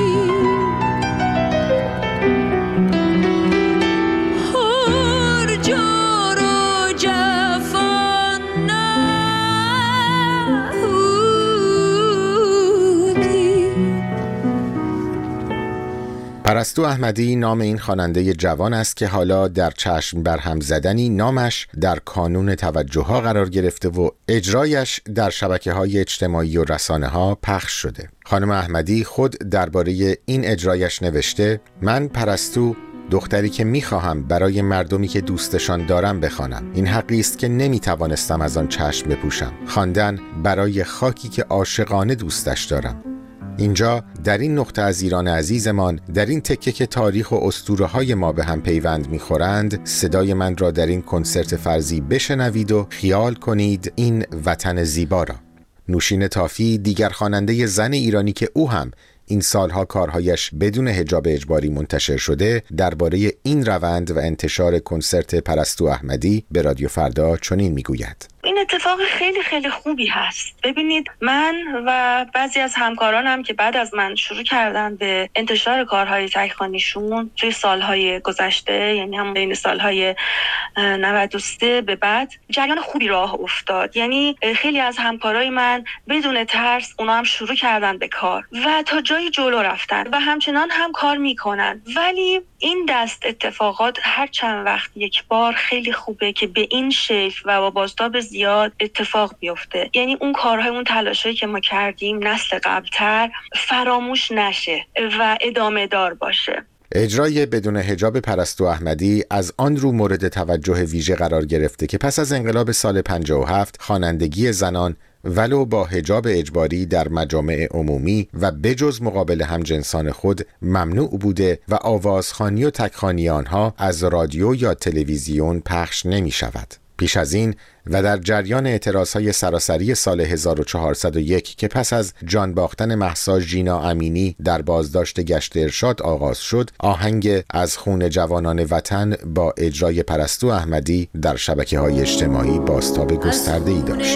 پرستو احمدی نام این خواننده جوان است که حالا در چشم برهم زدنی نامش در کانون توجه‌ها قرار گرفته و اجرایش در شبکه‌های اجتماعی و رسانه‌ها پخش شده. خانم احمدی خود درباره این اجرایش نوشته: من پرستو دختری که میخواهم برای مردمی که دوستشان دارم بخوانم. این حقی است که نمیتوانستم از آن چشم بپوشم. خواندن برای خاکی که عاشقانه دوستش دارم. اینجا در این نقطه از ایران عزیزمان، در این تکه که تاریخ و اسطوره‌های ما به هم پیوند می‌خورند، صدای من را در این کنسرت فرضی بشنوید و خیال کنید این وطن زیبا را. نوشین طافی، دیگر خواننده زن ایرانی که او هم این سالها کارهایش بدون حجاب اجباری منتشر شده، درباره این روند و انتشار کنسرت پرستو احمدی به رادیو فردا چنین میگوید: این اتفاق خیلی خیلی خوبی هست. ببینید، من و بعضی از همکارانم که بعد از من شروع کردن به انتشار کارهای تک‌خوانیشون توی سالهای گذشته، یعنی هم بین سالهای 93 به بعد، جریان خوبی راه افتاد. یعنی خیلی از همکارای من بدون ترس اونا هم شروع کردن به کار و تا جایی جلو رفتن و همچنان هم کار میکنن. ولی این دست اتفاقات هر چند وقت یک بار خیلی خوبه که به این شکل و با بازتاب زیاد اتفاق بیفته. یعنی اون کارهای، اون تلاشایی که ما کردیم نسل قبلتر فراموش نشه و ادامه دار باشه. اجرای بدون حجاب پرستو احمدی از آن رو مورد توجه ویژه قرار گرفته که پس از انقلاب سال 57 خوانندگی زنان ولو با حجاب اجباری در مجامع عمومی و بجز مقابل همجنسان خود ممنوع بوده و آوازخوانی و تکخوانی آنها از رادیو یا تلویزیون پخش نمی شود. پیش از این و در جریان اعتراضهای سراسری سال 1401 که پس از جان باختن مهسا ژینا امینی در بازداشت گشت ارشاد آغاز شد، آهنگ از خون جوانان وطن با اجرای پرستو احمدی در شبکه‌های اجتماعی بازتاب گسترده‌ای داشت.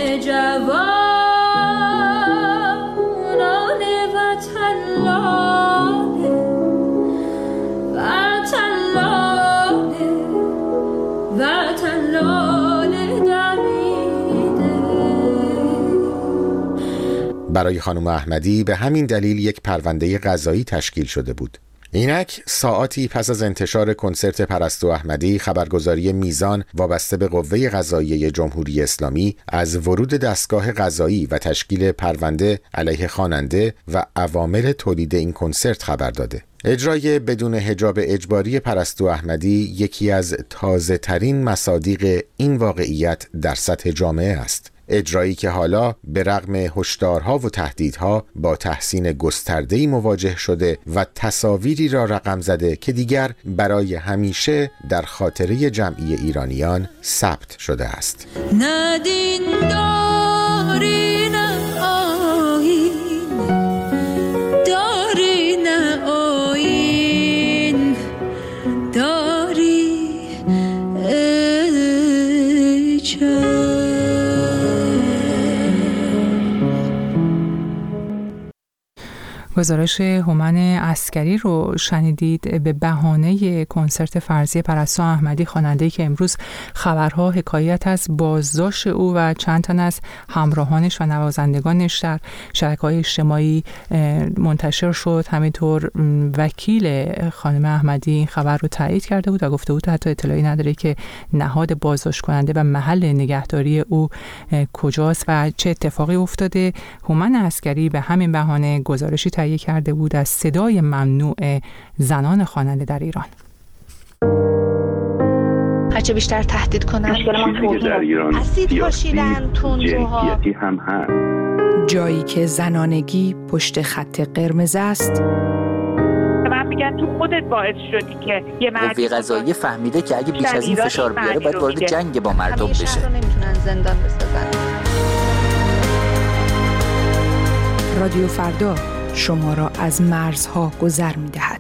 برای خانم احمدی به همین دلیل یک پرونده قضایی تشکیل شده بود. اینک ساعاتی پس از انتشار کنسرت پرستو احمدی، خبرگزاری میزان وابسته به قوه قضاییه جمهوری اسلامی از ورود دستگاه قضایی و تشکیل پرونده علیه خواننده و عوامل تولید این کنسرت خبر داده. اجرای بدون حجاب اجباری پرستو احمدی یکی از تازه ترین مصادیق این واقعیت در سطح جامعه است. اجرایی که حالا به رغم هشدارها و تهدیدها با تحسین گسترده‌ای مواجه شده و تصاویری را رقم زده که دیگر برای همیشه در خاطره جمعی ایرانیان ثبت شده است. ندین داری نه آیین، داری نه آیین، داری گزارش هومن عسکری رو شنیدید. به بهانه کنسرت فرضی پرستو احمدی، خواننده‌ای که امروز خبرها حکایت از بازداشت او و چند تن از همراهانش و نوازندگانش در شبکه‌های اجتماعی منتشر شد، همینطور وکیل خانم احمدی این خبر رو تایید کرده بود و گفته بود حتی اطلاعی نداره که نهاد بازداشت کننده و محل نگهداری او کجاست و چه اتفاقی افتاده. هومن عسکری به همین بهانه گزارشی تهیه کرده بود از صدای ممنوع زنان خواننده در ایران. هرچه بیشتر تهدید کنن، در ایران اسید پاشیدن، تندروها هم هست. جایی که زنانگی پشت خط قرمز است. من میگن تو خودت باعث شدی که یه قوه قضاییه فهمیده که اگه بیش از این فشار بیاره باید وارد جنگ با مردم بشه. همیشه نمیتونن زندان بسازن. رادیو فردا شما را از مرزها گذر می‌دهد.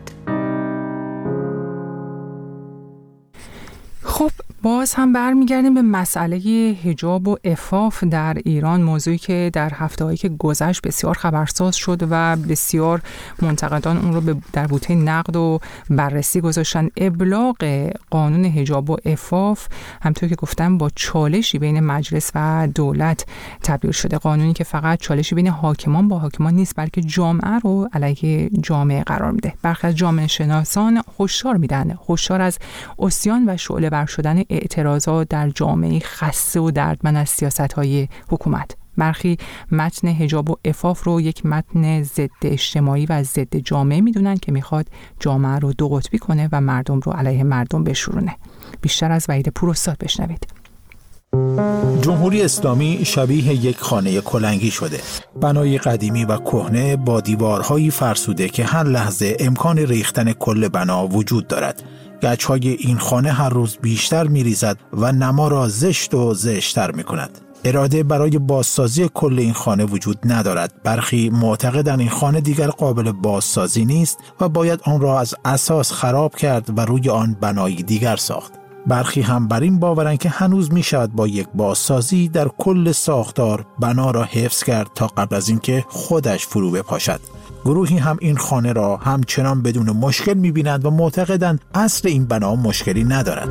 خب باز هم برمیگردیم به مسئله حجاب و عفاف در ایران، موضوعی که در هفته‌هایی که گذشت بسیار خبرساز شد و بسیار منتقدان اون رو در بوته نقد و بررسی گذاشتن. ابلاغ قانون حجاب و عفاف همونطور که گفتم با چالشی بین مجلس و دولت تبدیل شده. قانونی که فقط چالشی بین حاکمان با حاکمان نیست، بلکه جامعه رو علیه جامعه قرار میده. برخی از جامعه شناسان هشدار از عصیان و شعله ور شدن اعتراضات در جامعه خسته و دردمند از سیاست‌های حکومت. برخی متن حجاب و عفاف رو یک متن ضد اجتماعی و ضد جامعه میدونن که میخواد جامعه رو دو قطبی کنه و مردم رو علیه مردم بشورونه. بیشتر از وحید پوراستاد بشنوید. جمهوری اسلامی شبیه یک خانه کلنگی شده. بنای قدیمی و کهنه با دیوارهایی فرسوده که هر لحظه امکان ریختن کل بنا وجود دارد. گچ‌های این خانه هر روز بیشتر می‌ریزد و نما را زشت و زشت‌تر می‌کند. اراده برای بازسازی کل این خانه وجود ندارد. برخی معتقدند این خانه دیگر قابل بازسازی نیست و باید آن را از اساس خراب کرد و روی آن بنایی دیگر ساخت. برخی هم بر این باورند که هنوز می شود با یک بازسازی در کل ساختار بنا را حفظ کرد تا قبل از اینکه خودش فرو بپاشد. گروهی هم این خانه را همچنان بدون مشکل می بینند و معتقدند اصل این بنا مشکلی ندارد.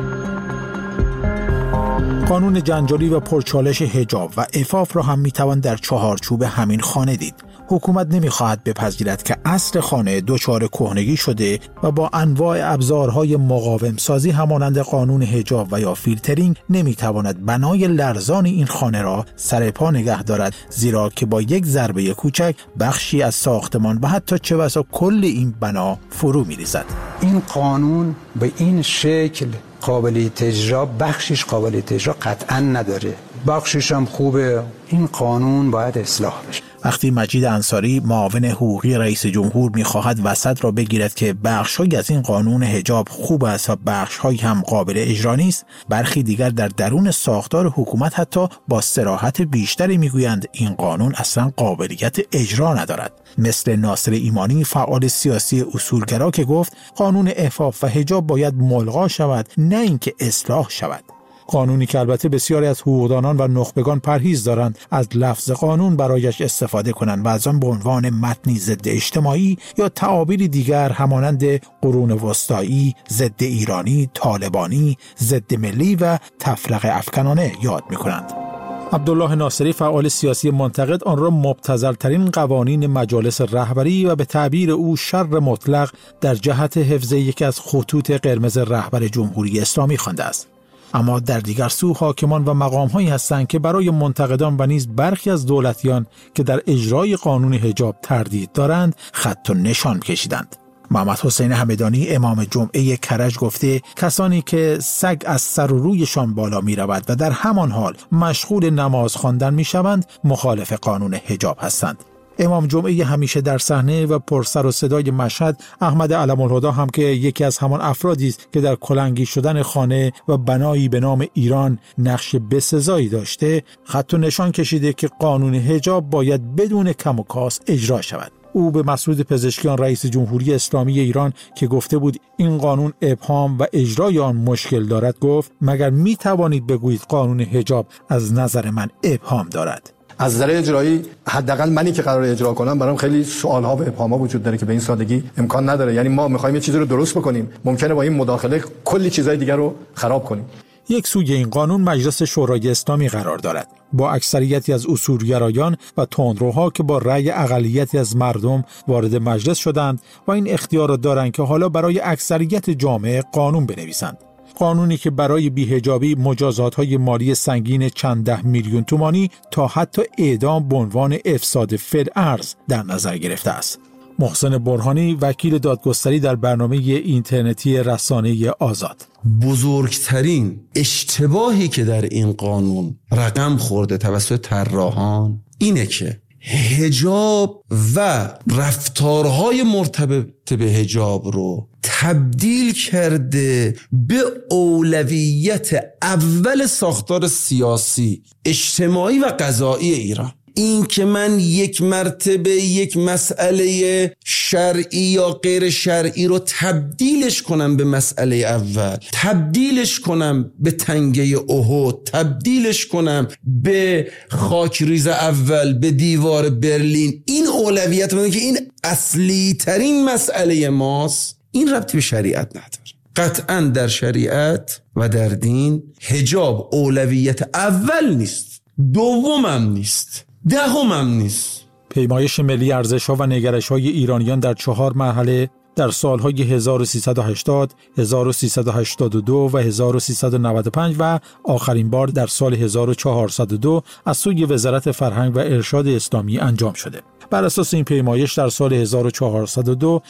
قانون جنجالی و پرچالش حجاب و عفاف را هم می توان در چهارچوب همین خانه دید. حکومت نمی‌خواهد بپذیرد که اصل خانه دچار کهنگی شده و با انواع ابزارهای مقاوم سازی همانند قانون حجاب و یا فیلترینگ نمی‌تواند بنای لرزان این خانه را سر پا نگه دارد، زیرا که با یک ضربه کوچک بخشی از ساختمان و حتی چه بسا کل این بنا فرو می‌ریزد. این قانون به این شکل قابلیت اجرا، بخشش قابلیت اجرا قطعا نداره، بخشش هم خوبه. این قانون باید اصلاح بشه. وقتی مجید انصاری معاون حقوقی رئیس جمهور می‌خواهد وسط را بگیرد که بخش‌هایی از این قانون حجاب خوب است و بخش‌هایی هم قابل اجرا نیست، برخی دیگر در درون ساختار حکومت حتی با صراحت بیشتری می‌گویند این قانون اصلا قابلیت اجرا ندارد. مثل ناصر ایمانی فعال سیاسی اصولگرا که گفت قانون عفاف و حجاب باید ملغا شود نه اینکه اصلاح شود. قانونی که البته بسیاری از حقوقدانان و نخبگان پرهیز دارند از لفظ قانون برایش استفاده کنند و از آن به عنوان متنی ضد اجتماعی یا تعابیری دیگر همانند قرون وسطایی، ضد ایرانی، طالبانی، ضد ملی و تفرقه افکنانه یاد می‌کنند. عبدالله ناصری فعال سیاسی منتقد آن را مبتذل‌ترین قوانین مجالس رهبری و به تعبیر او شر مطلق در جهت حفظ یکی از خطوط قرمز رهبر جمهوری اسلامی خوانده است. اما در دیگر سو حاکمان و مقام‌هایی هستند که برای منتقدان و نیز برخی از دولتیان که در اجرای قانون حجاب تردید دارند خط و نشان کشیدند. محمد حسین همدانی امام جمعه کرج گفته کسانی که سگ از سر و رویشان بالا می رود و در همان حال مشغول نماز خواندن می شوند مخالف قانون حجاب هستند. امام جمعه همیشه در صحنه و پرسر و صدای مشهد احمد علم‌الهدی هم که یکی از همان افرادی است که در کلنگی شدن خانه و بنایی به نام ایران نقش بسزایی داشته، خط و نشان کشیده که قانون حجاب باید بدون کم و کاست اجرا شود. او به مسعود پزشکیان رئیس جمهوری اسلامی ایران که گفته بود این قانون ابهام و اجرای آن مشکل دارد گفت مگر می توانید بگویید قانون حجاب از نظر من ابهام دارد؟ از نظر اجرایی حداقل منی که قرار اجرا کنم برام خیلی سوال‌ها و ابهام‌ها وجود داره که به این سادگی امکان نداره. یعنی ما می‌خوایم یه چیزی رو درست بکنیم، ممکنه با این مداخله کلی چیزای دیگر رو خراب کنیم. یک سوی این قانون مجلس شورای اسلامی قرار دارد با اکثریتی از اصولگرایان و تندروها که با رأی اقلیتی از مردم وارد مجلس شدند و این اختیار را دارند که حالا برای اکثریت جامعه قانون بنویسند. قانونی که برای بی‌حجابی مجازات‌های مالی سنگین چند ده میلیون تومانی تا حتی اعدام به عنوان افساد فی‌الارض در نظر گرفته است. محسن برهانی وکیل دادگستری در برنامه اینترنتی رسانه آزاد: بزرگترین اشتباهی که در این قانون رقم خورده توسط طراحان اینه که حجاب و رفتارهای مرتبط به حجاب رو تبدیل کرده به اولویت اول ساختار سیاسی، اجتماعی و قضایی ایران. این که من یک مرتبه یک مسئله شرعی یا غیر شرعی رو تبدیلش کنم به مسئله اول، تبدیلش کنم به تنگه احد، تبدیلش کنم به خاکریز اول، به دیوار برلین، این اولویت من که این اصلی ترین مسئله ماست، این ربطی به شریعت نداره. قطعا در شریعت و در دین حجاب اولویت اول نیست، دومم نیست، دهم نیست. پیمایش ملی ارزش‌ها و نگرش‌های ایرانیان در 4 مرحله در سالهای 1380، 1382 و 1395 و آخرین بار در سال 1402 از سوی وزارت فرهنگ و ارشاد اسلامی انجام شده. بر اساس این پیمایش در سال 1402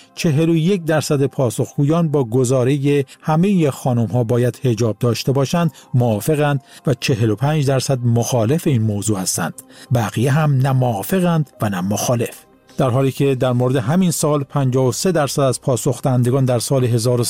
41% پاسخگویان با گزاره همه خانم‌ها باید حجاب داشته باشند موافقند و 45% مخالف این موضوع هستند. بقیه هم نه موافقند و نه مخالف. در حالی که در مورد همین سال 53% از پاسخ دهندگان در سال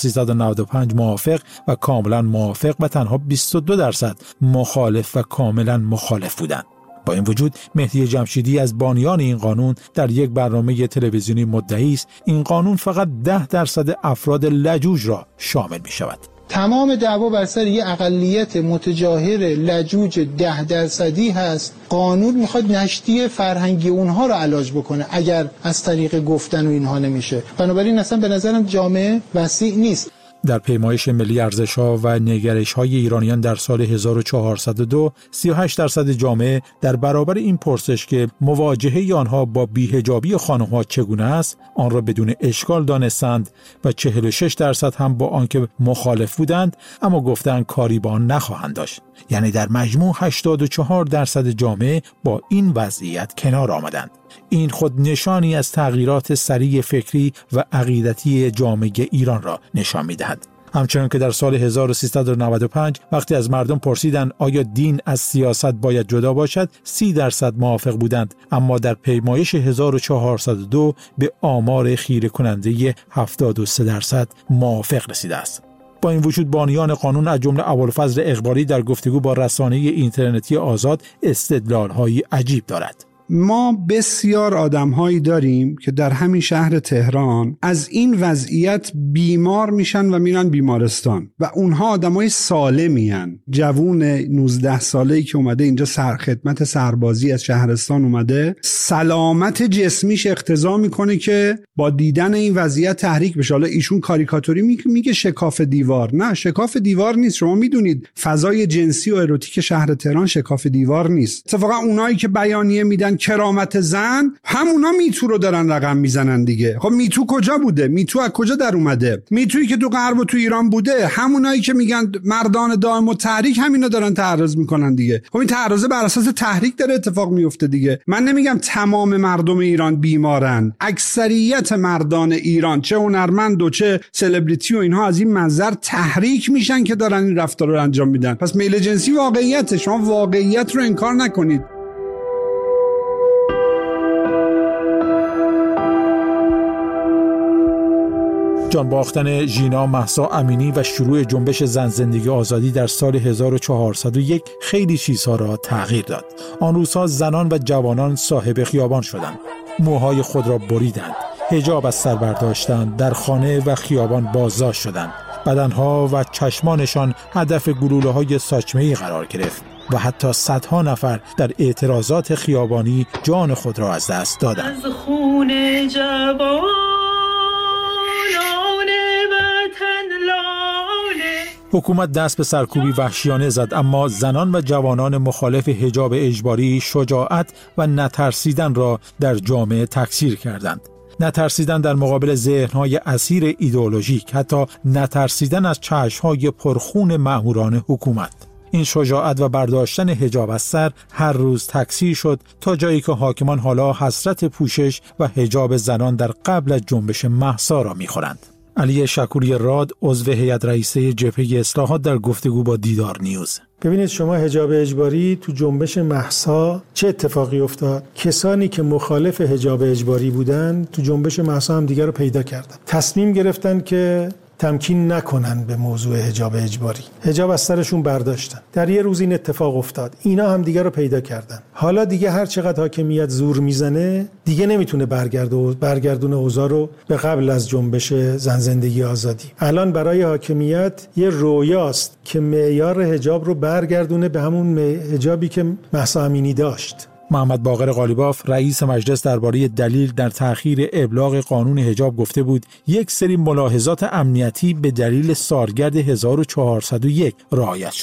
1395 موافق و کاملا موافق و تنها 22% مخالف و کاملا مخالف بودند. با این وجود مهدی جمشیدی از بانیان این قانون در یک برنامه تلویزیونی مدعی است این قانون فقط 10% افراد لجوج را شامل می شود. تمام دعوا بر سر یه اقلیت متجاهر لجوج 10% هست. قانون میخواد نشتی فرهنگی اونها رو علاج بکنه اگر از طریق گفتن و اینها نمیشه. بنابراین اصلا به نظرم جامعه وسیع نیست. در پیمایش ملی ارزش‌ها و نگرش‌های ایرانیان در سال 1402 38% جامعه در برابر این پرسش که مواجهه آنها با بی‌حجابی خانم‌ها چگونه است آن را بدون اشکال دانستند و 46% هم با آنکه مخالف بودند اما گفتند کاری با آن نخواهند داشت. یعنی در مجموع 84% جامعه با این وضعیت کنار آمدند. این خود نشانی از تغییرات سریع فکری و عقیدتی جامعه ایران را نشان می‌دهد. همچنان که در سال 1395 وقتی از مردم پرسیدند آیا دین از سیاست باید جدا باشد 30% موافق بودند، اما در پیمایش 1402 به آمار خیره کننده 73% موافق رسیده است. با این وجود بانیان قانون از جمله ابوالفضل اقبالی در گفتگو با رسانه اینترنتی آزاد استدلال‌های عجیب دارد. ما بسیار آدم‌هایی داریم که در همین شهر تهران از این وضعیت بیمار میشن و میرن بیمارستان و اونها آدمای سالمی هن. جوون 19 ساله‌ای که اومده اینجا خدمت سربازی از شهرستان اومده، سلامت جسمیش اقتضا میکنه که با دیدن این وضعیت تحریک بشه. حالا ایشون کاریکاتوری میگه شکاف دیوار. نه، شکاف دیوار نیست. شما میدونید فضای جنسی و اروتیک شهر تهران شکاف دیوار نیست. اتفاقا اونایی که بیانیه میدن کرامت زن، همونا میتو رو دارن رقم میزنن دیگه. خب میتو کجا بوده؟ میتو از کجا در اومده؟ میتویی که تو غرب و تو ایران بوده، همونایی که میگن مردان دائم و تحریک همینا دارن تعرض میکنن دیگه. خب این تعرض بر اساس تحریک داره اتفاق میفته دیگه. من نمیگم تمام مردم ایران بیمارن، اکثریت مردان ایران چه هنرمند و چه سلبریتی و اینها از این منظر تحریک میشن که دارن این رفتار رو انجام میدن. پس میل جنسی واقعیته، شما واقعیت رو انکار نکنید. جان باختن ژینا مهسا امینی و شروع جنبش زن زندگی آزادی در سال 1401 خیلی چیزها را تغییر داد. آن روزها زنان و جوانان صاحب خیابان شدند، موهای خود را بریدند، حجاب از سر برداشتند، در خانه و خیابان بازداشت شدند، بدنها و چشمانشان هدف گلوله‌های ساچمه‌ای قرار گرفت و حتی صدها نفر در اعتراضات خیابانی جان خود را از دست دادند. از خون جوان حکومت دست به سرکوبی وحشیانه زد، اما زنان و جوانان مخالف حجاب اجباری شجاعت و نترسیدن را در جامعه تکثیر کردند. نترسیدن در مقابل ذهن‌های اسیر ایدئولوژیک، حتی نترسیدن از چشم‌های پرخون مأموران حکومت. این شجاعت و برداشتن حجاب از سر هر روز تکثیر شد تا جایی که حاکمان حالا حسرت پوشش و حجاب زنان در قبل از جنبش مهسا را می‌خورند. علی شکوری راد، عضو هیئت رئیسه جبهه اصلاحات، در گفتگو با دیدار نیوز: ببینید شما حجاب اجباری تو جنبش مهسا چه اتفاقی افتاد؟ کسانی که مخالف حجاب اجباری بودن تو جنبش مهسا هم دیگر رو پیدا کردن، تصمیم گرفتن که تمکین نکنن به موضوع حجاب اجباری، حجاب از سرشون برداشتن. در یه روز این اتفاق افتاد، اینا هم دیگه رو پیدا کردن. حالا دیگه هر چقدر حاکمیت زور میزنه دیگه نمیتونه برگردونه اوضاع رو به قبل از جنبش زن زندگی آزادی. الان برای حاکمیت یه رویاست که معیار حجاب رو برگردونه به همون حجابی که مهسا امینی داشت. محمد باقر قالیباف، رئیس مجلس، درباره دلیل در تأخیر ابلاغ قانون حجاب گفته بود یک سری ملاحظات امنیتی به دلیل سالگرد 1401 رعایت شد.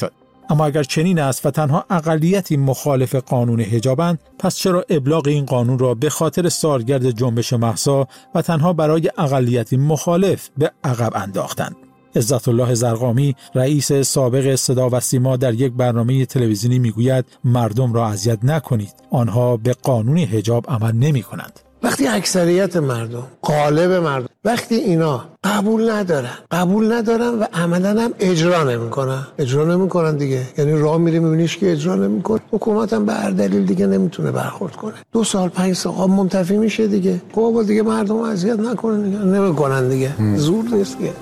اما اگر چنین است و تنها اقلیتی مخالف قانون حجابند، پس چرا ابلاغ این قانون را به خاطر سالگرد جنبش مهسا و تنها برای اقلیتی مخالف به عقب انداختند؟ عزت الله زرقامی، رئیس سابق صدا و سیما، در یک برنامه تلویزیونی میگوید مردم را اذیت نکنید، آنها به قانون حجاب عمل نمی‌کنند. وقتی اکثریت مردم، غالب مردم، وقتی اینا قبول ندارن و عملاً هم اجرا نمیکنن دیگه، یعنی راه میری میبینیش که اجرا نمیکنه، حکومت هم به هر دلیل دیگه نمیتونه برخورد کنه، 2 سال 5 سال منتفی میشه دیگه. خب دیگه مردم اذیت نکنن دیگه، نمیکنن دیگه، زور نیست که.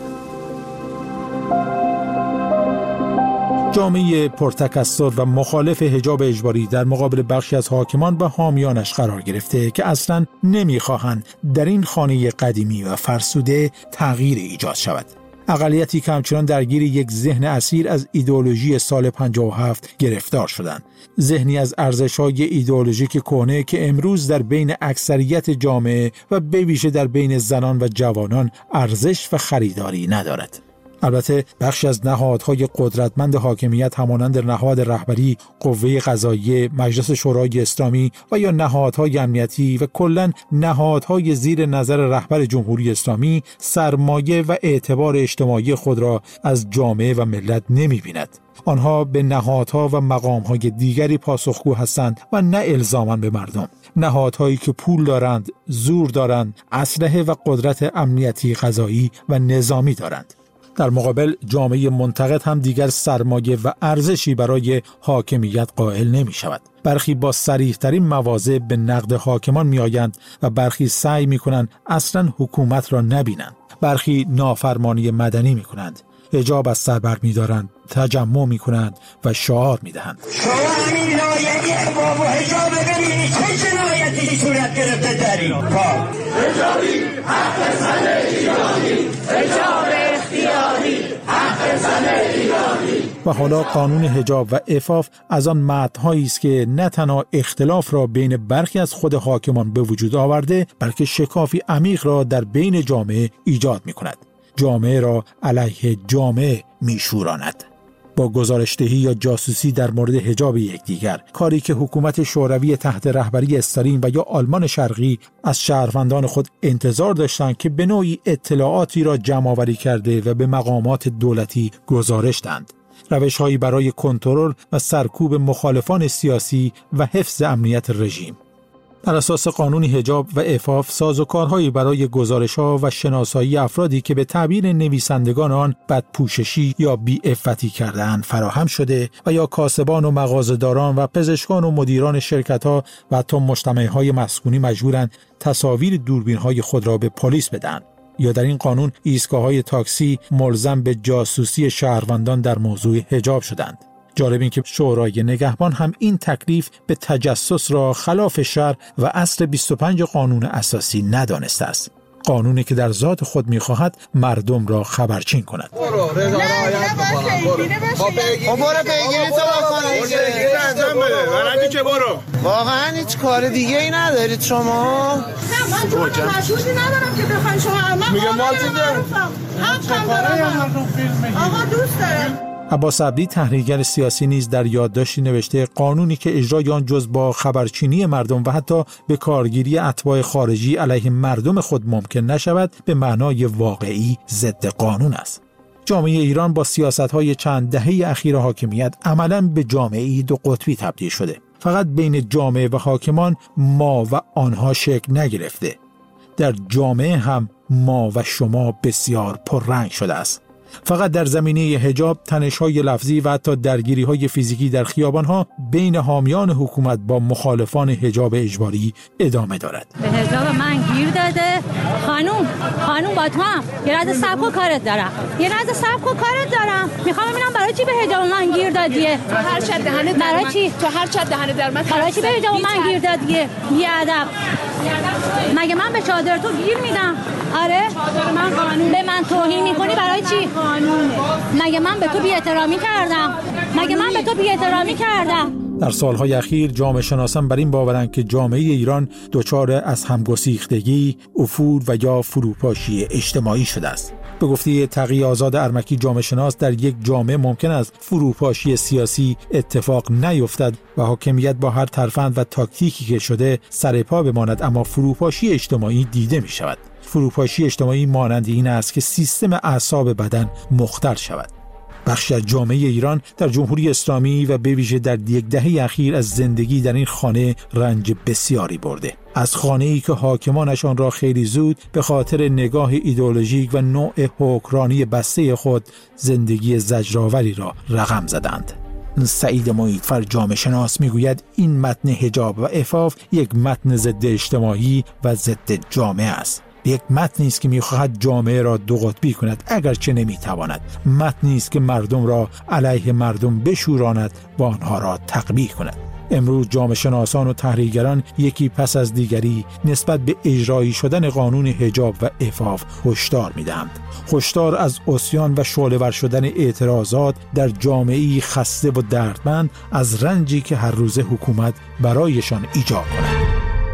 جامعه پرتکثر و مخالف حجاب اجباری در مقابل بخشی از حاکمان و حامیانش قرار گرفته که اصلاً نمیخواهند در این خانه قدیمی و فرسوده تغییر ایجاد شود. اقلیتی که همچنان درگیر یک ذهن اسیر از ایدئولوژی سال 57 گرفتار شدند. ذهنی از ارزش‌های ایدئولوژیک کهنه که امروز در بین اکثریت جامعه و به ویژه در بین زنان و جوانان ارزش و خریداری ندارد. البته بخشی از نهادهای قدرتمند حاکمیت همانند نهاد رهبری، قوه قضاییه، مجلس شورای اسلامی و یا نهادهای امنیتی و کلاً نهادهای زیر نظر رهبر جمهوری اسلامی سرمایه و اعتبار اجتماعی خود را از جامعه و ملت نمی‌بیند. آنها به نهادها و مقامهای دیگری پاسخگو هستند و نه الزاماً به مردم. نهادهایی که پول دارند، زور دارند، اسلحه و قدرت امنیتی، قضایی و نظامی دارند. در مقابل جامعه منتقد هم دیگر سرمایه و ارزشی برای حاکمیت قائل نمی شود. برخی با صریح‌ترین مواضع به نقد حاکمان می آیند و برخی سعی می کنند اصلاً حکومت را نبینند. برخی نافرمانی مدنی می کنند. حجاب از سر بر می دارند، تجمع می کنند و شعار می دهند. شما همین لایحه حجاب و حجاب ببینید چه جنایتی صورت گرفته در این کار. حجابی حق زن ایرانی، حجاب اختیاری حق زن ایرانی. و حالا قانون حجاب و عفاف از آن متن‌هایی است که نه تنها اختلاف را بین برخی از خود حاکمان به وجود آورده، بلکه شکافی عمیق را در بین جامعه ایجاد می کند. جامعه را علیه جامعه میشوراند. با گزارشدهی یا جاسوسی در مورد حجاب یکدیگر، کاری که حکومت شوروی تحت رهبری استالین و یا آلمان شرقی از شهروندان خود انتظار داشتند که به نوعی اطلاعاتی را جمع‌آوری کرده و به مقامات دولتی گزارش دهند. روش‌هایی برای کنترل و سرکوب مخالفان سیاسی و حفظ امنیت رژیم. بر اساس قانون حجاب و عفاف سازوکارهایی برای گزارش‌ها و شناسایی افرادی که به تعبیر نویسندگان آن بدپوششی یا بی‌عفتی کرده‌اند فراهم شده و یا کاسبان و مغازه‌داران و پزشکان و مدیران شرکت‌ها و حتی مجتمع‌های مسکونی مجبورند تصاویر دوربین‌های خود را به پلیس بدهند. یا در این قانون ایستگاه‌های تاکسی ملزم به جاسوسی شهروندان در موضوع حجاب شدند. جالب این که شورای نگهبان هم این تکلیف به تجسس را خلاف شرع و اصل 25 قانون اساسی ندانسته است. قانونی که در ذات خود می‌خواهد مردم را خبرچین کند. برو پیگیری تو بکنید. انجام بده. بلدی که برو. واقعا هیچ کار دیگه ای ندارید شما؟ نه من جوری ندارم که بخواید شما. میگم ما آقا دوست دارم. عباس عبدی تحلیلگر سیاسی نیز در یادداشتی نوشته قانونی که اجرای آن جز با خبرچینی مردم و حتی به کارگیری اتباع خارجی علیه مردم خود ممکن نشود به معنای واقعی ضد قانون است. جامعه ایران با سیاست‌های چند دهه اخیر حاکمیت عملاً به جامعه‌ای دو قطبی تبدیل شده. فقط بین جامعه و حاکمان ما و آنها شکل نگرفته. در جامعه هم ما و شما بسیار پررنگ شده است. فقط در زمینه حجاب تنش‌های لفظی و حتی درگیری‌های فیزیکی در خیابان‌ها بین حامیان حکومت با مخالفان حجاب اجباری ادامه دارد. به حجاب من گیر داده خانوم با تو هم یه لحظه صبر کن کارت دارم. میخوام ببینم برای چی به حجاب من گیر دادیه؟ تو هر چت دهنه برای چی؟ تو هر چت دهنه در من برای چی به حجاب من گیر دادیه؟ بی ادب. مگه من به چادر تو گیر میدم؟ آره؟ چادر من قانون. به من توهین میکنی برای چی؟ قانونه. مگه من به تو بی‌احترامی کردم؟ در سالهای اخیر جامعه شناسان بر این باورند که جامعه ایران دچار از همگسیختگی، افول و یا فروپاشی اجتماعی شده است. به گفته تقی آزاد ارمکی جامعه شناس، در یک جامعه ممکن است فروپاشی سیاسی اتفاق نیفتد و حاکمیت با هر ترفند و تاکتیکی که شده سرپا بماند، اما فروپاشی اجتماعی دیده می شود. فروپاشی اجتماعی مانند این است که سیستم اعصاب بدن مختل شود. بخشی از جامعه ایران در جمهوری اسلامی و به ویژه در یک دهه اخیر از زندگی در این خانه رنج بسیاری برده. از خانه‌ای که حاکمانش آن را خیلی زود به خاطر نگاه ایدئولوژیک و نوع حکمرانی بسته خود زندگی زجرآوری را رقم زدند. سعید محیطفر جامعه شناس میگوید این متن حجاب و عفاف یک متن ضد اجتماعی و ضد جامعه است. یک متنی است که می‌خواهد جامعه را دو قطبی کند اگرچه نمی‌تواند. متنی است که مردم را علیه مردم بشوراند و آنها را تقبیح کند. امروز جامعه شناسان و تحلیلگران یکی پس از دیگری نسبت به اجرایی شدن قانون حجاب و عفاف هشدار می‌دهند. هشدار از عصیان و شعله‌ور شدن اعتراضات در جامعه‌ای خسته و دردمند از رنجی که هر روز حکومت برایشان ایجاد کند.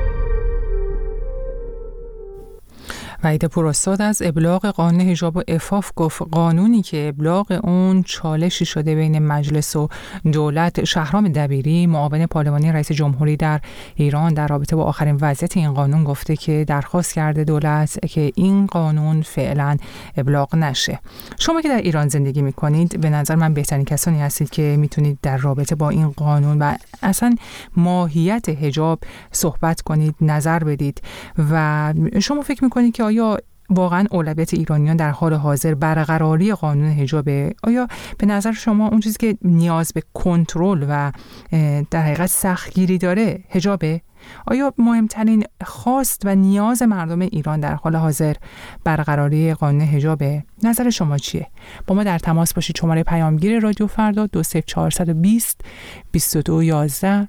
وحید پوراستاد از ابلاغ قانون حجاب و عفاف گفت قانونی که ابلاغ اون چالشی شده بین مجلس و دولت. شهرام دبیری معاون پارلمانی رئیس جمهوری در ایران در رابطه با آخرین وضعیت این قانون گفته که درخواست کرده دولت که این قانون فعلا ابلاغ نشه. شما که در ایران زندگی میکنید به نظر من بهترین کسانی هستید که میتونید در رابطه با این قانون و اصلا ماهیت حجاب صحبت کنید، نظر بدید و شما فکر میکنید که آیا واقعا اولویت ایرانیان در حال حاضر برقراری قانون حجابه؟ آیا به نظر شما اون چیزی که نیاز به کنترل و در حقیقت سختگیری داره حجابه؟ آیا مهمترین خواست و نیاز مردم ایران در حال حاضر برقراری قانون حجابه؟ نظر شما چیه؟ با ما در تماس باشید. شماره پیامگیر رادیو فردا 20420 2211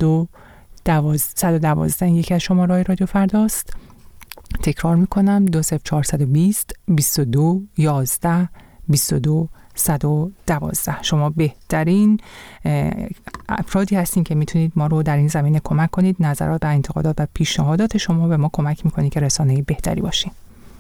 2212 یکی از شماره‌های رادیو فرداست. تکرار میکنم 20420 2211 2212. شما بهترین افرادی هستین که میتونید ما رو در این زمینه کمک کنید. نظرات و انتقادات و پیشنهادات شما به ما کمک میکنید که رسانه‌ای بهتری باشیم.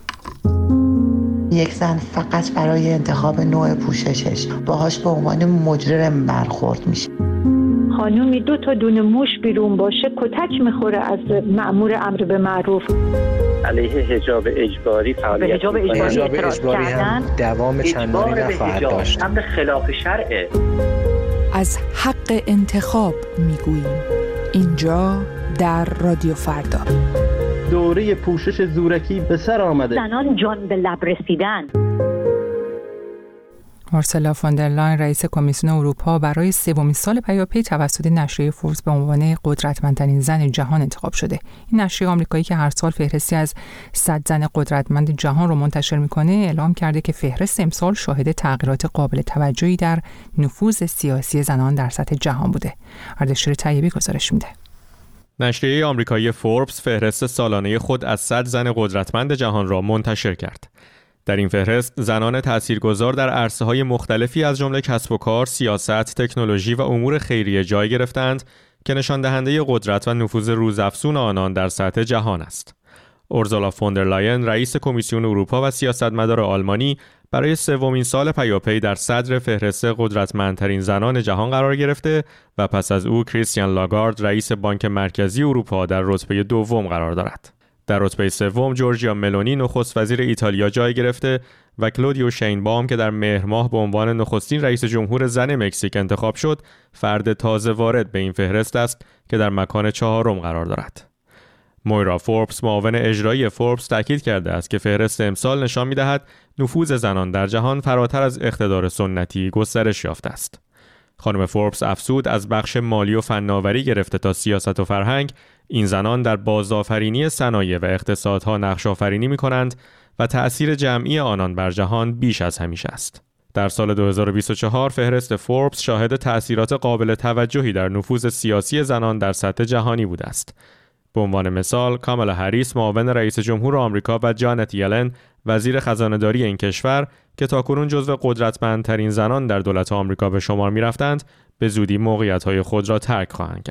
یک زن فقط برای انتخاب نوع پوششش باهاش به عنوان مجرم برخورد میشه. خانومی 2 تا دونه موش بیرون باشه کتک میخوره از مأمور امر به معروف. علیه حجاب اجباری فعالیت حجاب اجباری هم دوام چندانی نخواهد داشت. امر خلاف شرعه. از حق انتخاب میگوییم اینجا در رادیو فردا. دوره پوشش زورکی به سر آمده. زنان جان به لب رسیدن. اورسولا فون در لاین رئیس کمیسیون اروپا برای سومین سال پیاپی توسط نشریه فوربس به عنوان قدرتمندترین زن جهان انتخاب شده. این نشریه آمریکایی که هر سال فهرستی از 100 زن قدرتمند جهان رو منتشر میکنه اعلام کرده که فهرست امسال شاهد تغییرات قابل توجهی در نفوذ سیاسی زنان در سطح جهان بوده. اردشیر طیبی گزارش میده. نشریه آمریکایی فوربس فهرست سالانه خود از 100 زن قدرتمند جهان را منتشر کرد. در این فهرست زنان تاثیرگذار در عرصه‌های مختلفی از جمله کسب و کار، سیاست، تکنولوژی و امور خیریه جای گرفتند که نشان دهنده قدرت و نفوذ روزافزون آنان در سطح جهان است. اورسولا فون در لاین رئیس کمیسیون اروپا و سیاستمدار آلمانی برای سومین سال پیاپی در صدر فهرست قدرتمندترین زنان جهان قرار گرفته و پس از او کریستیان لاگارد رئیس بانک مرکزی اروپا در رتبه دوم قرار دارد. در رتبه سوم جورجیا ملونی نخست وزیر ایتالیا جای گرفته و کلودیو شینبام که در مهر ماه به عنوان نخستین رئیس جمهور زن مکزیک انتخاب شد، فرد تازه وارد به این فهرست است که در مکان 4 قرار دارد. مویرا فوربس معاون اجرایی فوربس تاکید کرده است که فهرست امسال نشان می‌دهد نفوذ زنان در جهان فراتر از اقتدار سنتی گسترش یافته است. خانم فوربس افزود از بخش مالی و فناوری گرفته تا سیاست و فرهنگ، این زنان در بازآفرینی صنایع و اقتصادها نقش آفرینی می‌کنند و تأثیر جمعی آنان بر جهان بیش از همیشه است. در سال 2024 فهرست فوربس شاهد تأثیرات قابل توجهی در نفوذ سیاسی زنان در سطح جهانی بوده است. به عنوان مثال، کامالا هریس معاون رئیس جمهور آمریکا و جانت یلن وزیر خزانه‌داری این کشور که تاکنون جزو قدرتمندترین زنان در دولت آمریکا به شمار می‌رفتند، به زودی موقعیت‌های خود را ترک خواهند کرد.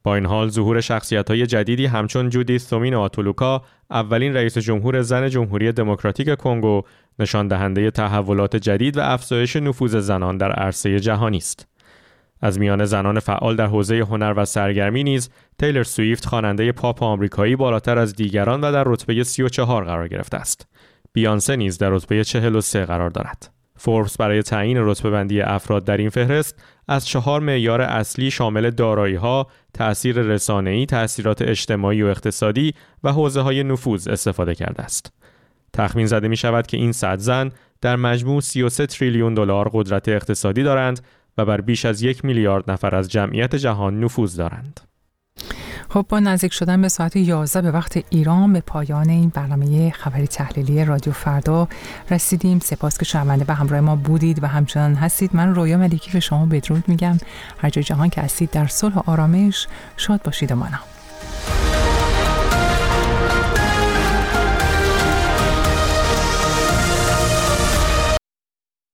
با این حال ظهور شخصیت‌های جدیدی همچون جودیث سومینو-آتولوکا، اولین رئیس جمهور زن جمهوری دموکراتیک کنگو، نشان دهنده تحولات جدید و افزایش نفوذ زنان در عرصه جهانی است. از میان زنان فعال در حوزه هنر و سرگرمی نیز تیلر سویفت خواننده پاپ آمریکایی بالاتر از دیگران و در رتبه 34 قرار گرفته است. بیانسه نیز در رتبه 43 قرار دارد. فوربس برای تعیین رتبه‌بندی افراد در این فهرست از 4 معیار اصلی شامل دارایی‌ها، تأثیر رسانه‌ای، تأثیرات اجتماعی و اقتصادی و حوزه‌های نفوذ استفاده کرده است. تخمین زده می‌شود که این 100 زن در مجموع 33 تریلیون دلار قدرت اقتصادی دارند و بر بیش از 1 میلیارد نفر از جمعیت جهان نفوذ دارند. خب با نزدیک شدن به ساعت 11 به وقت ایران به پایان این برنامه خبری تحلیلی رادیو فردا رسیدیم. سپاس که شنونده و همراه ما بودید و همچنان هستید. من رویا ملیکی به شما بدرود میگم. هر جای جهان که هستید در صلح و آرامش شاد باشید و مانا.